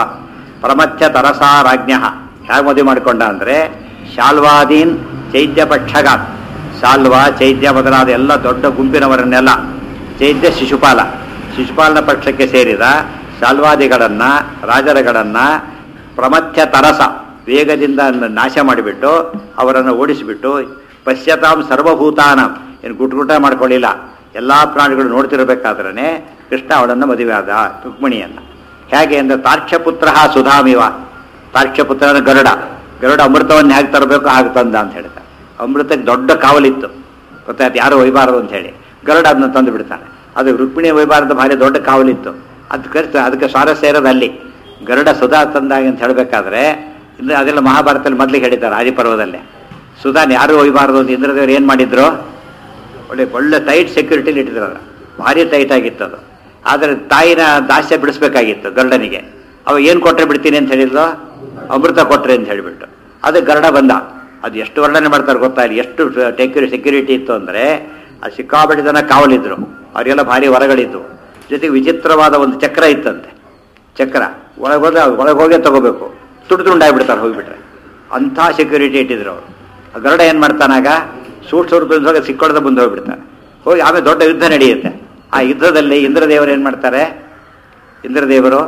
Speaker 1: ಪ್ರಮಥ್ಯ ತರಸಾರಾಜ್ಞ ಹೇಗೆ ಮದುವೆ ಮಾಡಿಕೊಂಡ ಅಂದರೆ ಶಾಲ್ವಾದೀನ್ ಚೈತ್ಯ ಪಕ್ಷಗಾನ್, ಶಾಲ್ವ ಚೈತ್ಯ ಮೊದಲಾದ ಎಲ್ಲ ದೊಡ್ಡ ಗುಂಪಿನವರನ್ನೆಲ್ಲ, ಚೈತ್ಯ ಶಿಶುಪಾಲ, ಶಿಶುಪಾಲನ ಪಕ್ಷಕ್ಕೆ ಸೇರಿದ ಶಾಲ್ವಾದಿಗಳನ್ನು ರಾಜರುಗಳನ್ನು ಪ್ರಮಥ್ಯ ತರಸ ವೇಗದಿಂದ ನಾಶ ಮಾಡಿಬಿಟ್ಟು ಅವರನ್ನು ಓಡಿಸಿಬಿಟ್ಟು ಪಶ್ಯತಾಂ ಸರ್ವಭೂತಾನಾಂ, ಏನು ಗುಟ್ಗುಟ ಮಾಡ್ಕೊಳ್ಳಿಲ್ಲ, ಎಲ್ಲ ಪ್ರಾಣಿಗಳು ನೋಡ್ತಿರ್ಬೇಕಾದ್ರೇ ಕೃಷ್ಣ ಅವಳನ್ನು ಮದುವೆ ಆದ ರುಕ್ಮಿಣಿಯನ್ನು. ಹೇಗೆ ಅಂದರೆ ತಾರ್ಕ್ಷಪುತ್ರ ಸುಧಾಮಿವ, ತಾರ್ಕ್ಷಪುತ್ರನ ಗರುಡ, ಗರುಡ ಅಮೃತವನ್ನು ಹೇಗೆ ತರಬೇಕು ಹಾಗೆ ತಂದ ಅಂತ ಹೇಳ್ತಾರೆ. ಅಮೃತಕ್ಕೆ ದೊಡ್ಡ ಕಾವಲಿತ್ತು, ಗೊತ್ತಾಯ್ತು, ಯಾರು ಒಯ್ಬಾರದು ಅಂತ ಹೇಳಿ ಗರುಡ ಅದನ್ನ ತಂದು ಬಿಡ್ತಾನೆ. ಅದು ರುಕ್ಮಿಣಿ ಒಯ್ಬಾರದ ಭಾರಿ ದೊಡ್ಡ ಕಾವಲಿತ್ತು. ಅದು ಕರಿತ ಅದಕ್ಕೆ ಸ್ವಾರಸ್ಯ ಇರೋದು ಅಲ್ಲಿ. ಗರುಡ ಸುಧಾ ತಂದಾಗ ಅಂತ ಹೇಳಬೇಕಾದ್ರೆ ಇನ್ನು ಅದೆಲ್ಲ ಮಹಾಭಾರತದಲ್ಲಿ ಮೊದಲಿಗೆ ಹೇಳಿದ್ದಾರೆ ಆದಿಪರ್ವದಲ್ಲೇ. ಸುಧಾನ್ ಯಾರು ಒಯ್ಬಾರದು ಅಂತ ಇಂದ್ರದೇವರು ಏನು ಮಾಡಿದ್ರು, ಒಳ್ಳೆ ಒಳ್ಳೆ ಟೈಟ್ ಸೆಕ್ಯೂರಿಟಿಲಿ ಇಟ್ಟಿದ್ರು. ಅದು ಭಾರಿ ಟೈಟ್ ಆಗಿತ್ತು ಅದು. ಆದರೆ ತಾಯಿನ ದಾಸ್ಯ ಬಿಡಿಸ್ಬೇಕಾಗಿತ್ತು ಗರುಡನಿಗೆ. ಅವ ಏನು ಕೊಟ್ಟರೆ ಬಿಡ್ತೀನಿ ಅಂತ ಹೇಳಿದ್ಲು, ಅಮೃತ ಕೊಟ್ಟರೆ ಅಂತ ಹೇಳಿಬಿಟ್ಟು ಅದು ಗರುಡ ಬಂದ. ಅದು ಎಷ್ಟು ವರ್ಣನೆ ಮಾಡ್ತಾರೆ ಗೊತ್ತಾ, ಇಲ್ಲಿ ಎಷ್ಟು ಟೆಕ್ಯೂರಿ ಸೆಕ್ಯೂರಿಟಿ ಇತ್ತು ಅಂದರೆ ಅದು ಸಿಕ್ಕಾಪಟ್ಟೆ ಜನ ಕಾವಲಿದ್ರು, ಅವರಿಗೆಲ್ಲ ಭಾರಿ ಹೊರಗಳಿದ್ದು. ಜೊತೆಗೆ ವಿಚಿತ್ರವಾದ ಒಂದು ಚಕ್ರ ಇತ್ತಂತೆ. ಚಕ್ರ ಒಳಗೋದ್ರೆ ಒಳಗೋಗೇ ತಗೋಬೇಕು, ತುಂಡು ತುಂಡಾಗ್ಬಿಡ್ತಾರೆ ಹೋಗಿಬಿಟ್ರೆ, ಅಂಥ ಸೆಕ್ಯೂರಿಟಿ ಇಟ್ಟಿದ್ರು ಅವರು. ಗರುಡ ಏನು ಮಾಡ್ತಾನಾಗ ಸೂಟ್ ಸೂಟ್ ಬಂದಾಗ ಸಿಕ್ಕೊಳ್ದ ಮುಂದೆ ಹೋಗ್ಬಿಡ್ತಾರೆ. ಹೋಗಿ ಆಮೇಲೆ ದೊಡ್ಡ ಯುದ್ಧ ನಡೆಯುತ್ತೆ. ಆ ಯುದ್ಧದಲ್ಲಿ ಇಂದ್ರದೇವರು ಏನು ಮಾಡ್ತಾರೆ, ಇಂದ್ರದೇವರು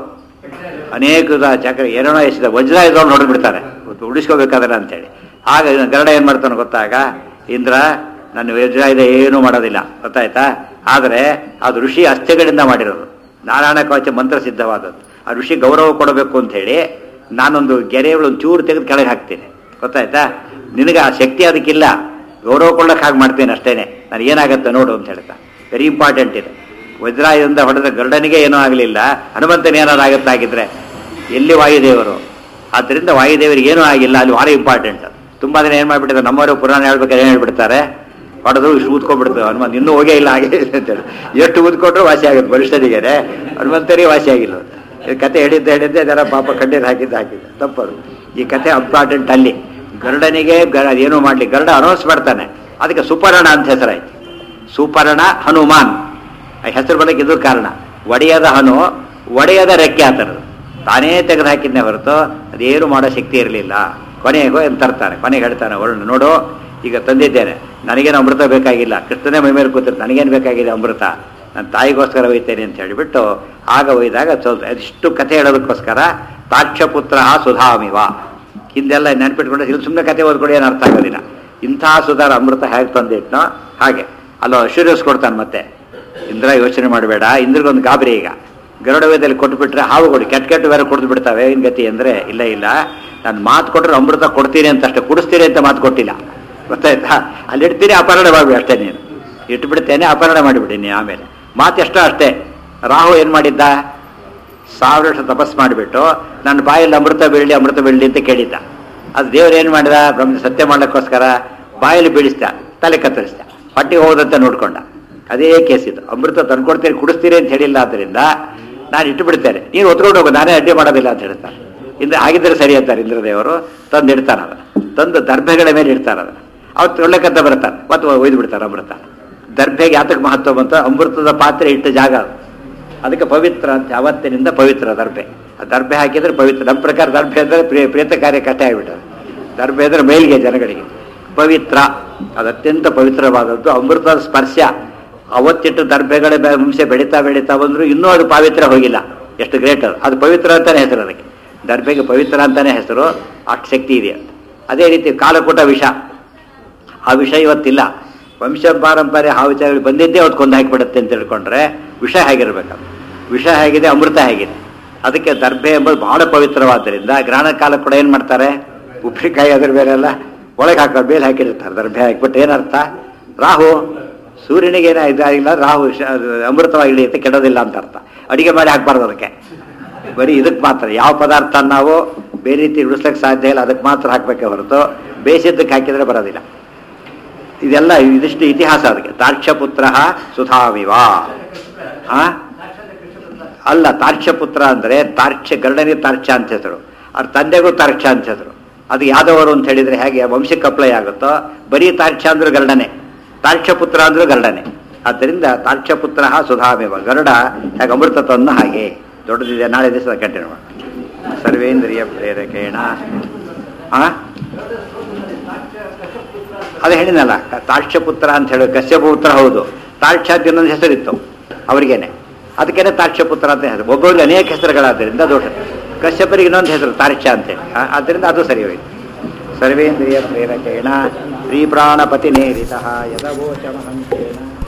Speaker 1: ಅನೇಕ ಚಕ್ರ ಏನೇನೋ ಎಸಿದ ವಜ್ರ ಇದ್ದವ್ರು ನೋಡಿಬಿಡ್ತಾರೆ ಉಳಿಸ್ಕೋಬೇಕಾದ್ರೆ ಅಂತೇಳಿ. ಆಗ ಗರುಡ ಏನು ಮಾಡ್ತಾನೆ ಗೊತ್ತಾಗ, ಇಂದ್ರ ನನ್ನ ವಜ್ರ ಇದೆ ಏನೂ ಮಾಡೋದಿಲ್ಲ ಗೊತ್ತಾಯ್ತಾ, ಆದರೆ ಅದು ಋಷಿ ಅಸ್ಥಿಗಳಿಂದ ಮಾಡಿರೋದು, ನಾರಾಯಣ ಕವಚ ಮಂತ್ರ ಸಿದ್ಧವಾದದ್ದು. ಆ ಋಷಿ ಗೌರವ ಕೊಡಬೇಕು ಅಂಥೇಳಿ ನಾನೊಂದು ಗೆರೆಗಳು ಒಂದು ಚೂರು ತೆಗೆದು ಕೆಳಗೆ ಹಾಕ್ತೇನೆ ಗೊತ್ತಾಯ್ತಾ, ನಿನಗೆ ಆ ಶಕ್ತಿ ಅದಕ್ಕಿಲ್ಲ, ಗೌರವ ಕೊಡೋಕೆ ಹಾಗೆ ಮಾಡ್ತೇನೆ ಅಷ್ಟೇನೆ, ನಾನು ಏನಾಗುತ್ತೆ ನೋಡು ಅಂತ ಹೇಳ್ತಾ. ವೆರಿ ಇಂಪಾರ್ಟೆಂಟ್ ಇದೆ. ವಜ್ರಾಯದಿಂದ ಹೊಡೆದ ಗರುಡನಿಗೆ ಏನೂ ಆಗಲಿಲ್ಲ, ಹನುಮಂತನ ಏನಾರು ಆಗುತ್ತಾಗಿದ್ರೆ ಎಲ್ಲಿ ವಾಯುದೇವರು. ಆದ್ದರಿಂದ ವಾಯುದೇವರಿಗೆ ಏನೂ ಆಗಿಲ್ಲ, ಅಲ್ಲಿ ಭಾಳ ಇಂಪಾರ್ಟೆಂಟ್. ತುಂಬ ದಿನ ಏನು ಮಾಡಿಬಿಟ್ಟಿದ್ದಾರೆ ನಮ್ಮವರು ಪುರಾಣ ಹೇಳ್ಬೇಕಾದ್ರೆ ಏನು ಹೇಳ್ಬಿಡ್ತಾರೆ, ಹೊಡೆದು ಇಷ್ಟು ಊದ್ಕೊಂಡ್ಬಿಡ್ತೇವೆ ಹನುಮಂತ ಇನ್ನೂ ಹೋಗೇ ಇಲ್ಲ ಹಾಗೆ ಅಂತೇಳಿ. ಎಷ್ಟು ಊದ್ಕೊಟ್ರು ವಾಸಿ ಆಗುತ್ತೆ ಬಲಿಷ್ಠನಿಗೆ, ಹನುಮಂತರಿಗೆ ವಾಸಿ ಆಗಿಲ್ಲ. ಈ ಕತೆ ಹೇಳಿದ್ದೆ ಹೇಳಿದ್ದೆ ಅದರ ಪಾಪ ಕಣ್ಣೀರು ಹಾಕಿದ್ದು ಹಾಕಿದ್ದೆ ತಪ್ಪದು. ಈ ಕತೆ ಇಂಪಾರ್ಟೆಂಟ್ ಅಲ್ಲಿ. ಗರುಡನಿಗೆ ಗರ ಏನೂ ಮಾಡಲಿ, ಗರುಡ ಅನೌನ್ಸ್ ಮಾಡ್ತಾನೆ, ಅದಕ್ಕೆ ಸುಪರ್ಣ ಅಂತ ಹೆಸರಾಯ್ತು. ಸುಪರ್ಣ ಹನುಮಾನ್ ಆ ಹೆಸರು ಬರೋಕ್ಕೆ ಇದು ಕಾರಣ. ಒಡೆಯದ ಹನು, ಒಡೆಯದ ರೆಕ್ಕೆ ಆ ಥರದ್ದು ತಾನೇ ತೆಗೆದು ಹಾಕಿದ್ನೇ ಹೊರತು ಅದೇನು ಮಾಡೋ ಶಕ್ತಿ ಇರಲಿಲ್ಲ. ಕೊನೆಗೂ ಏನು ತರ್ತಾನೆ, ಕೊನೆಗೆ ಹೇಳ್ತಾನೆ ವರುಣ ನೋಡು ಈಗ ತಂದಿದ್ದೇನೆ, ನನಗೇನು ಅಮೃತ ಬೇಕಾಗಿಲ್ಲ, ಕೃಷ್ಣನೇ ಮೈ ಮೇಲೆ ಕೂತಿರ್ತಾನೆ, ನನಗೇನು ಬೇಕಾಗಿದೆ ಅಮೃತ, ನನ್ನ ತಾಯಿಗೋಸ್ಕರ ಒಯ್ತೇನೆ ಅಂತ ಹೇಳಿಬಿಟ್ಟು ಆಗ ಒಯ್ದಾಗ ಸ್ವಲ್ಪ ಅದಿಷ್ಟು ಕಥೆ ಹೇಳೋದಕ್ಕೋಸ್ಕರ ತಾಕ್ಷಪುತ್ರ ಸುಧಾಮಿವ. ಹಿಂದೆಲ್ಲ ನೆನ್ಪಿಟ್ಕೊಂಡ್ರೆ ಇಲ್ಲಿ ಸುಮ್ಮನೆ ಕತೆ ಓದ್ಕೊಡಿ ಏನು ಅರ್ಥ ಆಗೋದಿಲ್ಲ. ಇಂಥ ಸುಧಾರ ಅಮೃತ ಹೇಗೆ ತಂದಿಟ್ನೋ ಹಾಗೆ ಅಲ್ಲೋ ಅಶ್ವರ್ಯಸ್ ಕೊಡ್ತಾನೆ. ಮತ್ತೆ ಇಂದ್ರ ಯೋಚನೆ ಮಾಡಬೇಡ, ಇಂದ್ರಿಗೊಂದು ಗಾಬರಿ. ಈಗ ಗರುಡ ವೇದದಲ್ಲಿ ಕೊಟ್ಬಿಟ್ರೆ ಹಾವುಗಳು ಕೆಟ್ಟ ಕೆಟ್ಟ ಬೇರೆ ಕೊಡ್ದು ಬಿಡ್ತಾವೆ, ಏನು ಗತಿ ಅಂದರೆ ಇಲ್ಲ ಇಲ್ಲ ನಾನು ಮಾತು ಕೊಟ್ಟರೆ ಅಮೃತ ಕೊಡ್ತೀನಿ ಅಂತ ಅಷ್ಟೇ, ಕುಡಿಸ್ತೀರಿ ಅಂತ ಮಾತು ಕೊಟ್ಟಿಲ್ಲ. ಗೊತ್ತಾಯ್ತಾ? ಅಲ್ಲಿ ಇಡ್ತೀನಿ, ಅಪಹರಣ ಮಾಡ್ಬಿಡಿ ಅಷ್ಟೇ. ನೀನು ಇಟ್ಬಿಡ್ತೇನೆ, ಅಪಹರಣ ಮಾಡಿಬಿಟ್ಟಿನಿ. ಆಮೇಲೆ ಮಾತೆಷ್ಟೋ ಅಷ್ಟೇ. ರಾಹು ಏನು ಮಾಡಿದ್ದ? ಸಾವಿರ ವರ್ಷ ತಪಸ್ ಮಾಡಿಬಿಟ್ಟು ನನ್ನ ಬಾಯಲ್ಲಿ ಅಮೃತ ಬೀಳಲಿ ಅಮೃತ ಬೀಳಲಿ ಅಂತ ಕೇಳಿದ್ದ. ಅದು ದೇವ್ರು ಏನು ಮಾಡಿದ? ಬ್ರಹ್ಮ ಸತ್ಯ ಮಾಡ್ಲಿಕ್ಕೋಸ್ಕರ ಬಾಯಲ್ಲಿ ಬೀಳಿಸ್ದ, ತಲೆ ಕತ್ತರಿಸ್ದ, ಹೊಟ್ಟೆಗೆ ಹೋದಂತ ನೋಡ್ಕೊಂಡ. ಅದೇ ಕೇಸ್ ಇದು. ಅಮೃತ ತಂದ್ಕೊಡ್ತೀರಿ, ಕುಡಿಸ್ತೀರಿ ಅಂತ ಹೇಳಿಲ್ಲ. ಆದ್ದರಿಂದ ನಾನು ಇಟ್ಟುಬಿಡ್ತೇನೆ, ನೀನು ಒತ್ಕೊಂಡು ಹೋಗು, ನಾನೇ ಅಡ್ಡಿ ಮಾಡೋದಿಲ್ಲ ಅಂತ ಹೇಳ್ತಾರೆ. ಇಂದ್ರ ಆಗಿದ್ದರೆ ಸರಿ ಅಂತಾರೆ ಇಂದ್ರದೇವರು. ತಂದು ಇಡ್ತಾನೆ ಅದನ್ನು, ತಂದು ದರ್ಭೆಗಳ ಮೇಲೆ ಇಡ್ತಾರೆ ಅದನ್ನು. ಅವ್ರು ತೊಳ್ಳಕಂತ ಬರ್ತಾರೆ, ಮತ್ತೆ ಒಯ್ದು ಬಿಡ್ತಾರೆ ಅಮೃತ. ದರ್ಭೆಗೆ ಯಾತಕ್ಕೆ ಮಹತ್ವ ಬಂತ? ಅಮೃತದ ಪಾತ್ರೆ ಇಟ್ಟ ಜಾಗ ಅದು, ಅದಕ್ಕೆ ಪವಿತ್ರ ಅಂತ. ಅವತ್ತಿನಿಂದ ಪವಿತ್ರ ದರ್ಭೆ. ಆ ದರ್ಭೆ ಹಾಕಿದ್ರೆ ಪವಿತ್ರ. ನಮ್ಮ ಪ್ರಕಾರ ದರ್ಭೆ ಅಂದರೆ ಪ್ರಿಯ ಪ್ರೇತ ಕಾರ್ಯ ಕಟ್ಟೆ ಆಗಿಬಿಟ್ಟದು. ದರ್ಭೆ ಅಂದರೆ ಮೇಲ್ಗೆ ಜನಗಳಿಗೆ ಪವಿತ್ರ, ಅದು ಅತ್ಯಂತ ಪವಿತ್ರವಾದದ್ದು. ಅಮೃತದ ಸ್ಪರ್ಶ. ಅವತ್ತಿಟ್ಟು ದರ್ಭೆಗಳ ವಂಶ ಬೆಳೀತಾ ಬೆಳೀತಾ ಬಂದರೂ ಇನ್ನೂ ಅದು ಪವಿತ್ರ ಹೋಗಿಲ್ಲ. ಎಷ್ಟು ಗ್ರೇಟ್ ಅದು. ಅದು ಪವಿತ್ರ ಅಂತಾನೆ ಹೆಸರು ಅದಕ್ಕೆ. ದರ್ಭೆಗೆ ಪವಿತ್ರ ಅಂತಾನೆ ಹೆಸರು. ಅಷ್ಟು ಶಕ್ತಿ ಇದೆ ಅಂತ. ಅದೇ ರೀತಿ ಕಾಲಕೂಟ ವಿಷ, ಆ ವಿಷ ಇವತ್ತಿಲ್ಲ. ವಂಶ ಪಾರಂಪರ್ಯ ಆ ವಿಚಾರಗಳು ಬಂದಿದ್ದೇ ಅವತ್ತು ಕೊಂದು ಹಾಕಿಬಿಡುತ್ತೆ ಅಂತ ತಿಳ್ಕೊಂಡ್ರೆ ವಿಷ ಹೇಗಿರ್ಬೇಕದು. ವಿಷ ಹೇಗಿದೆ, ಅಮೃತ ಹೇಗಿದೆ. ಅದಕ್ಕೆ ದರ್ಭೆ ಎಂಬುದು ಬಹಳ ಪವಿತ್ರವಾದ್ದರಿಂದ ಗ್ರಹಣ ಕಾಲ ಕೂಡ ಏನು ಮಾಡ್ತಾರೆ? ಉಪ್ಪಿನಕಾಯಿ ಅದ್ರ ಬೇರೆಲ್ಲ ಒಳಗೆ ಹಾಕೋ ಬೇಲೆ ಹಾಕಿರ್ತಾರೆ. ದರ್ಭೆ ಹಾಕಿಬಿಟ್ಟು ಏನರ್ಥ? ರಾಹು ಸೂರ್ಯನಿಗೆ ಏನೋ ಇದಾಗಿಲ್ಲ, ರಾಹು ಅಮೃತವಾಗಿ ಇಳಿಯುತ್ತೆ, ಕೆಡೋದಿಲ್ಲ ಅಂತ ಅರ್ಥ. ಅಡಿಗೆ ಮಾಡಿ ಹಾಕ್ಬಾರ್ದು ಅದಕ್ಕೆ. ಬರೀ ಇದಕ್ಕೆ ಮಾತ್ರ. ಯಾವ ಪದಾರ್ಥ ನಾವು ಬೇರೆ ರೀತಿ ಉಳಿಸ್ಲಿಕ್ಕೆ ಸಾಧ್ಯ ಇಲ್ಲ, ಅದಕ್ಕೆ ಮಾತ್ರ ಹಾಕಬೇಕೆ ಹೊರತು ಬೇಯಿಸಿದ್ದಕ್ಕೆ ಹಾಕಿದರೆ ಬರೋದಿಲ್ಲ. ಇದೆಲ್ಲ ಇದಿಷ್ಟು ಇತಿಹಾಸ ಅದಕ್ಕೆ. ತಾರ್ಕ್ಷಪುತ್ರ ಸುಧಾವಿವ. ಆ ಅಲ್ಲ, ತಾರ್ಕ್ಷಪುತ್ರ ಅಂದರೆ ತಾರ್ಕ್ಷ, ಗರುಡನಿಗೆ ತಾರ್ಕ್ಷ ಅಂತ ಹೆಸರು, ಅವ್ರ ತಂದೆಗೂ ತಾರ್ಕ್ಷ ಅಂತ ಹೆಸರು. ಅದು ಯಾದವರು ಅಂತ ಹೇಳಿದರೆ ಹೇಗೆ ವಂಶಕ್ಕೆ ಅಪ್ಲೈ ಆಗುತ್ತೋ, ಬರೀ ತಾರ್ಕ್ಷ ಅಂದ್ರೂ ಗರುಡನೆ, ತಾರ್ಕ್ಷಪುತ್ರ ಅಂದ್ರೂ ಗರುಡನೆ. ಆದ್ದರಿಂದ ತಾರ್ಕ್ಷಪುತ್ರ ಸುಧಾವಿವ. ಗರುಡ ಹೇಗೆ ಅಮೃತ ತಂದ ಹಾಗೆ ದೊಡ್ಡದಿದೆ. ನಾಳೆ ದಿವಸ ಕಂಟಿನ್ಯೂ ಮಾಡಿ. ಸರ್ವೇಂದ್ರಿಯ ಪ್ರೇರಕೇಣ. ಆ ಅದು ಹೇಳಿನಲ್ಲ, ತಾರ್ಕ್ಷಪುತ್ರ ಅಂತ ಹೇಳಿ. ಕಶ್ಯಪುತ್ರ ಹೌದು, ತಾರ್ಕ್ಷ ಅಂತ ಇನ್ನೊಂದು ಹೆಸರಿತ್ತು ಅವರಿಗೇನೆ, ಅದಕ್ಕೇನೆ ತಾರ್ಕ್ಷಪುತ್ರ ಅಂತ ಹೆಸರು. ಒಬ್ಬೊಬ್ಬರಿಗೆ ಅನೇಕ ಹೆಸರುಗಳಾದ್ದರಿಂದ ದೋಷ. ಕಶ್ಯಪರಿಗೆ ಇನ್ನೊಂದು ಹೆಸರು ತಾರ್ಕ್ಷ ಅಂತೇಳಿ, ಆದ್ದರಿಂದ ಅದು ಸರಿ ಹೋಯ್ತು. ಸರ್ವೇಂದ್ರಿಯ ಪ್ರೇರಕೇಣ ಶ್ರೀ ಪ್ರಾಣಪತಿ ನೇರಿತ ಯದವೋಚಮಹಂತೇನ